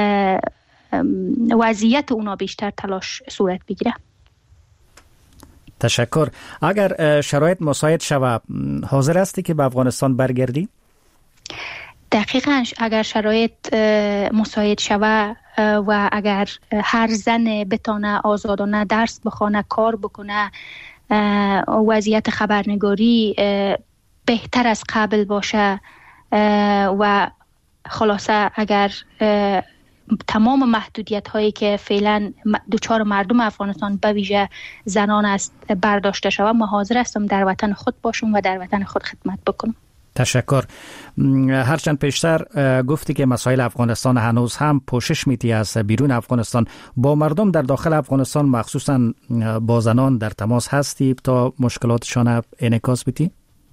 وضعیت اونا بیشتر تلاش صورت بگیره. تشکر. اگر شرایط مساعد شود حاضر هستی که به افغانستان برگردی؟ دقیقاً اگر شرایط مساعد شود و اگر هر زن بتانه آزادانه درس بخونه، کار بکنه، وضعیت خبرنگاری بهتر از قبل باشه و خلاصه اگر تمام محدودیت هایی که فعلا دوچار مردم افغانستان به ویژه زنان است برداشته شود، ما حاضر هستم در وطن خود باشم و در وطن خود خدمت بکنم. تشکر. هرچند پیشتر گفتی که مسائل افغانستان هنوز هم پوشش میتی از بیرون افغانستان، با مردم در داخل افغانستان مخصوصا با زنان در تماس هستی تا مشکلاتشان انعکاس بدی؟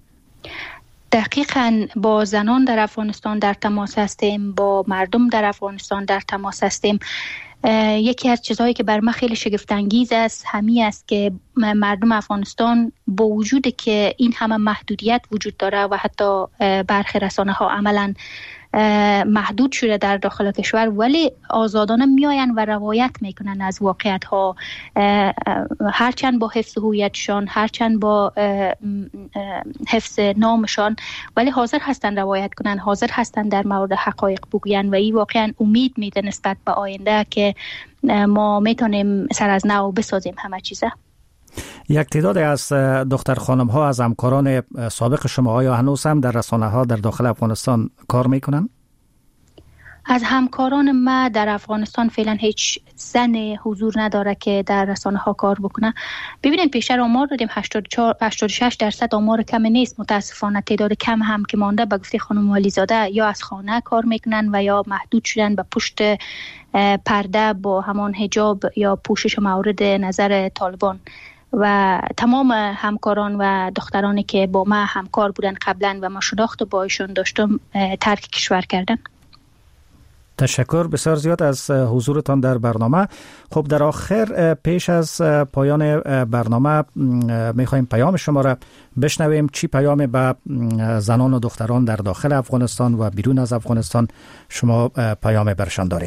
دقیقاً با زنان در افغانستان در تماس هستیم، با مردم در افغانستان در تماس هستیم. یکی از چیزهایی که بر من خیلی شگفت انگیز است همین است که مردم افغانستان با وجود که این همه محدودیت وجود داره و حتی برخی رسانه ها عملاً محدود شده در داخل کشور، ولی آزادانه میآیند و روایت میکنن از واقعیت ها، هرچند با حفظ هویتشان، هرچند با حفظ نامشان، ولی حاضر هستند روایت کنن، حاضر هستند در مورد حقایق بگوین و این واقعا امید میده نسبت به آینده که ما میتونیم سر از نو بسازیم همه چیزه. یک تعداد از دختر خانم ها از همکاران سابق شما آیا هنوز هم در رسانه ها در داخل افغانستان کار میکنن؟ از همکاران ما در افغانستان فعلا هیچ زن حضور نداره که در رسانه ها کار بکنه. ببینید پیشتر آمار دادیم 86% آمار کم نیست، متاسفانه تعداد کم هم که مانده به گفته خانم والیزاده یا از خانه کار میکنن و یا محدود شدن به پشت پرده با همان حجاب یا پوشش مورد نظر طالبان. و تمام همکاران و دخترانی که با ما همکار بودن قبلا و ما شناخت با ایشون داشتم ترک کشور کردن. تشکر بسیار زیاد از حضورتان در برنامه. خب در آخر پیش از پایان برنامه میخوایم پیام شما را بشنویم. چی پیام به زنان و دختران در داخل افغانستان و بیرون از افغانستان شما پیام برشان دارین؟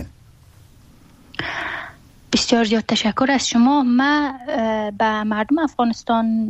بسیار زیاد تشکر از شما. ما به مردم افغانستان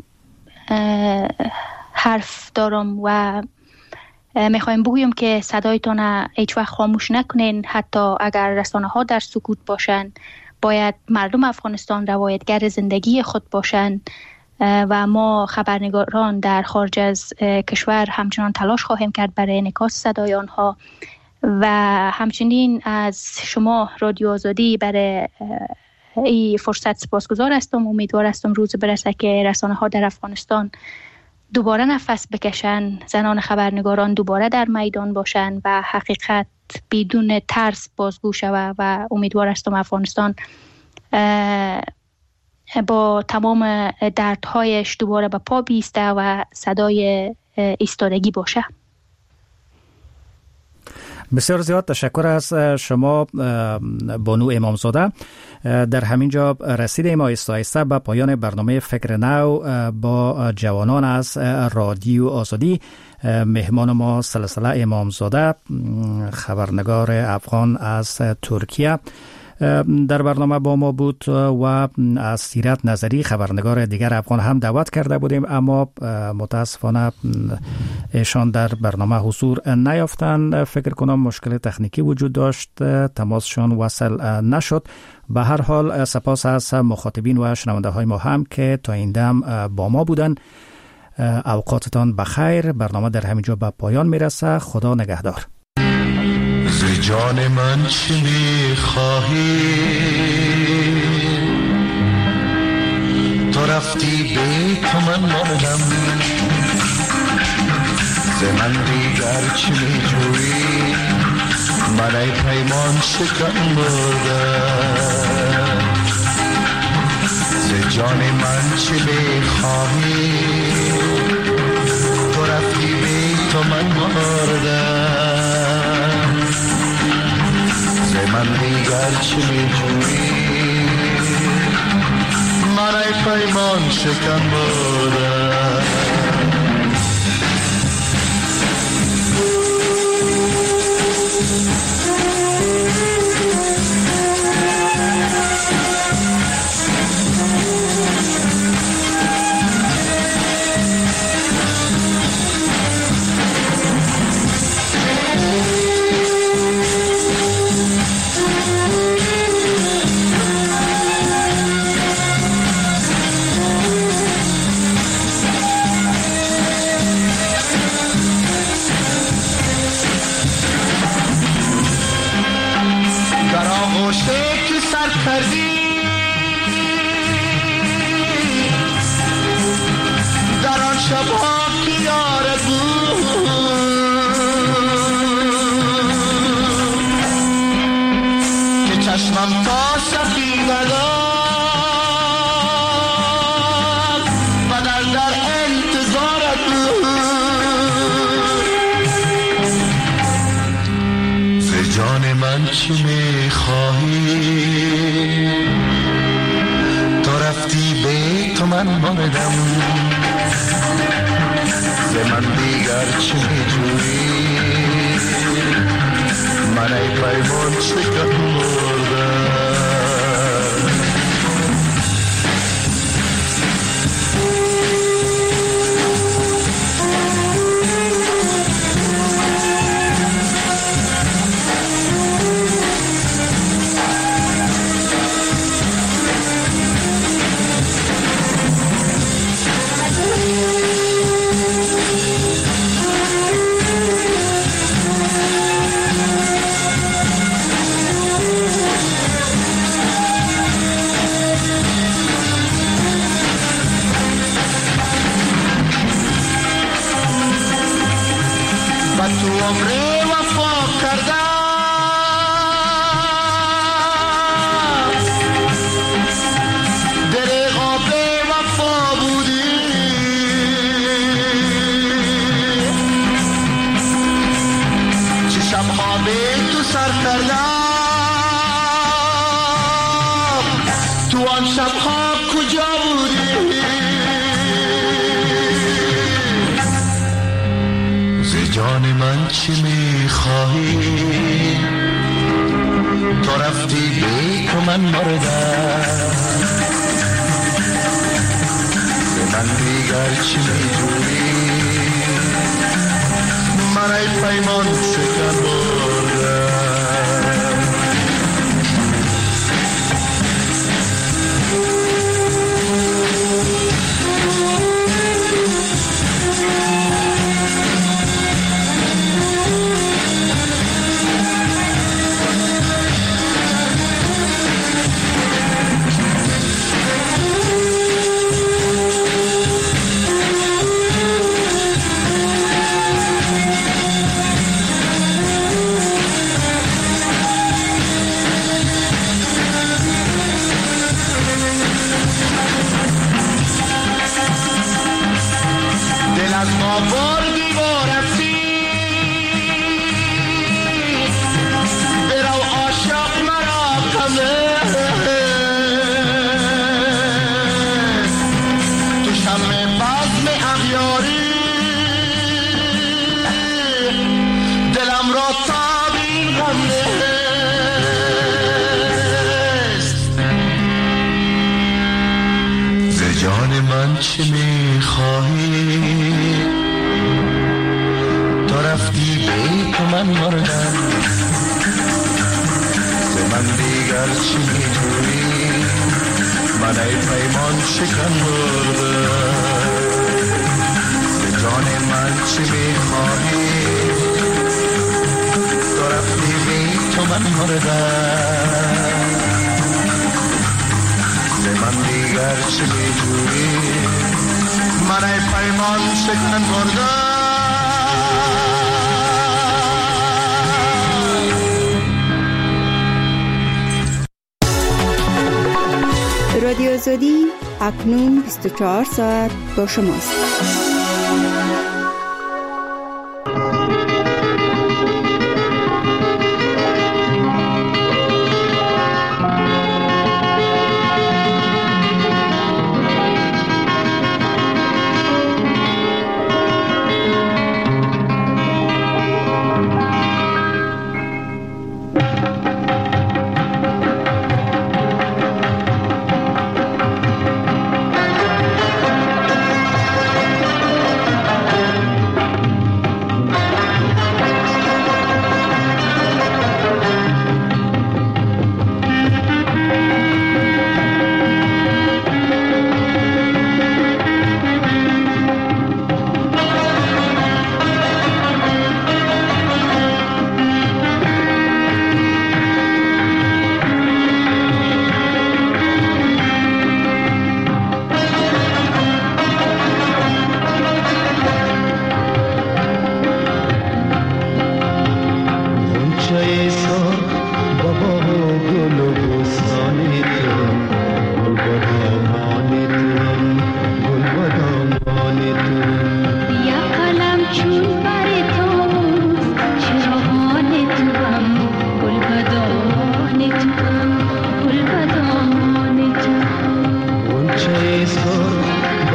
حرف دارم و میخوایم بگویم که صدایتان هیچ وقت خاموش نکنین، حتی اگر رسانه ها در سکوت باشن. باید مردم افغانستان روایتگر زندگی خود باشن و ما خبرنگاران در خارج از کشور همچنان تلاش خواهیم کرد برای انعکاس صدای آنها و همچنین از شما رادیو آزادی برای این فرصت سپاسگزار هستم. امیدوار هستم روز برسه که رسانه ها در افغانستان دوباره نفس بکشن، زنان خبرنگاران دوباره در میدان باشن و حقیقت بدون ترس بازگو شود و امیدوار هستم افغانستان با تمام دردهایش دوباره به پا بیسته و صدای ایستادگی باشه. بسیار زیاد تشکر از شما بانو امامزاده. در همین جا رسیدیم آهسته آهسته به پایان برنامه فکر نو با جوانان از رادیو آزادی. مهمان ما سلسله امامزاده، خبرنگار افغان از ترکیه، در برنامه با ما بود و از سیرت نظری خبرنگار دیگر افغان هم دعوت کرده بودیم، اما متاسفانه ایشان در برنامه حضور نیافتند. فکر کنم مشکل تکنیکی وجود داشت، تماسشان وصل نشد. به هر حال سپاس از مخاطبین و شنونده های ما هم که تا این دم با ما بودن. اوقاتتان بخیر. برنامه در همینجا به پایان میرسه. خدا نگهدار. جان من چی میخواهی؟ تو رفتی به تو من ماندم، ز من دیگر چی میجویی؟ من ای پیمان شکن بردم. ز جان من چی میخواهی؟ تو رفتی به تو من ماندم، من دیگر چی میجویی؟ من ای پیمان شکن بودم. شبها که یارت بود که چشمم تا سفید داد و در انتظارت بود ز جان من چی میخواهی تو رفتی به تو من ماندم ز من دیگر چی میجویی من ای پیمان شکن مردم تو عمر وفا کردم دریغا به وفا بودی چه شبها به تو سر کردم تو آن شبها کجا بودی جان من چی میخواهی تو رفتی بی تو من مردم من دیگر چی میجویی من ای پیمان شکن مردم از ما بردی بارفتی برو عاشق مرا کمه تو شمع بزم اغیاری دلم را تابین غم نیست ز جان من چه میخواهی رفتی بی تو من مردم ز من دیگر چی میجویی من ای پیمان شکن مردم ز جان من چی میخواهی تو رفتی بی تو من مردم ز من دیگر چی میجویی من ای پیمان شکن مردم رادیو آزادی اکنون 24 ساعت با شماست.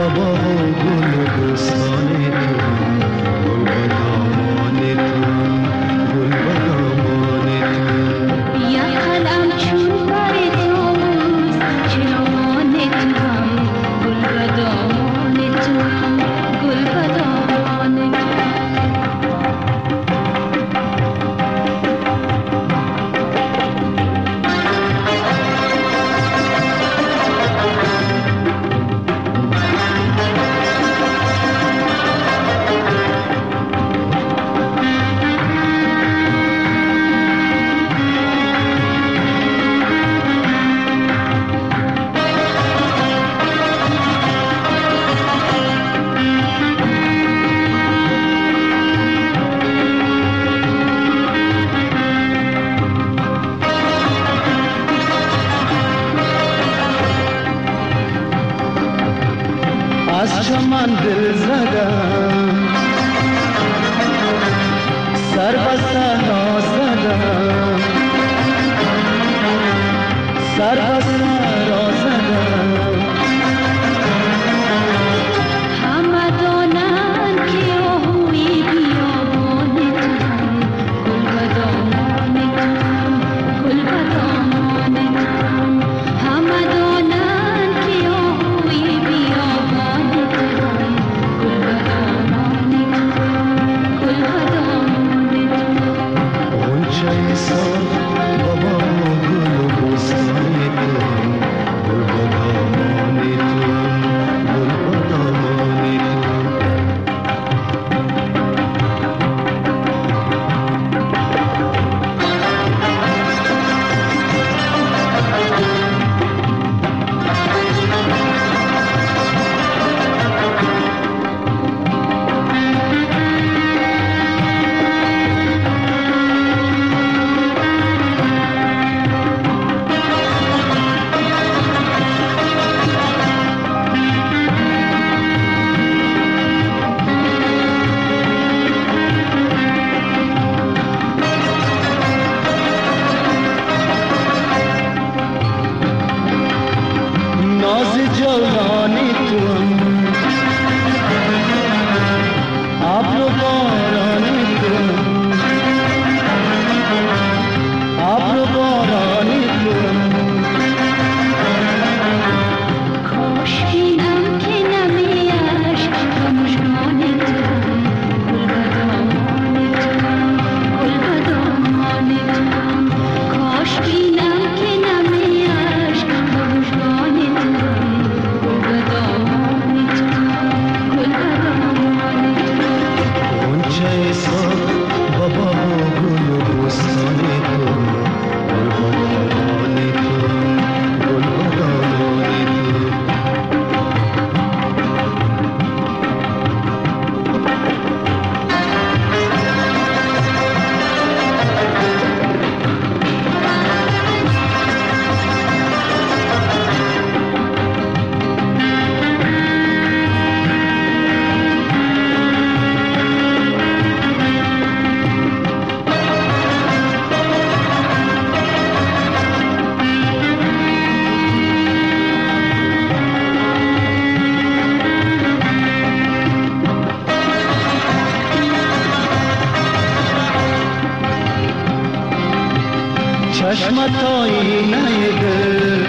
بابا گل بستان تو، گل و دامان تو، گل و دامان تو. یا قلم چون بر دوست چراغان تو هم، گل و دامان تو هم، گل و دامان تو. از چمن دل زدم، سر به صحرا زدم، سر به صحرا زدم. همه دانند که آهوی بیابان تو هم، گل و دامان تو هم، گل و دامان تو هم. همه دانند که آهوی بیابان تو هم، گل و دامان تو هم، گل و دامان تو هم. غنچه سال بابا گل و بستان تو، گل و دامان تو، گل و دامان تو. ناز جوانی توام، ابر و بارانی توام، ابر و بارانی توام. کاش بینم که نمیاش مژگان تو هم، گل و دامان تو هم، گل و دامان تو هم. کاش بینم که نمیاش مژگان تو هم، گل و دامان تو هم، گل و دامان تو هم. غنچه سال بابا گل و بستان تو، گل و دامان تو، گل و دامان تو. چشمت آینه دل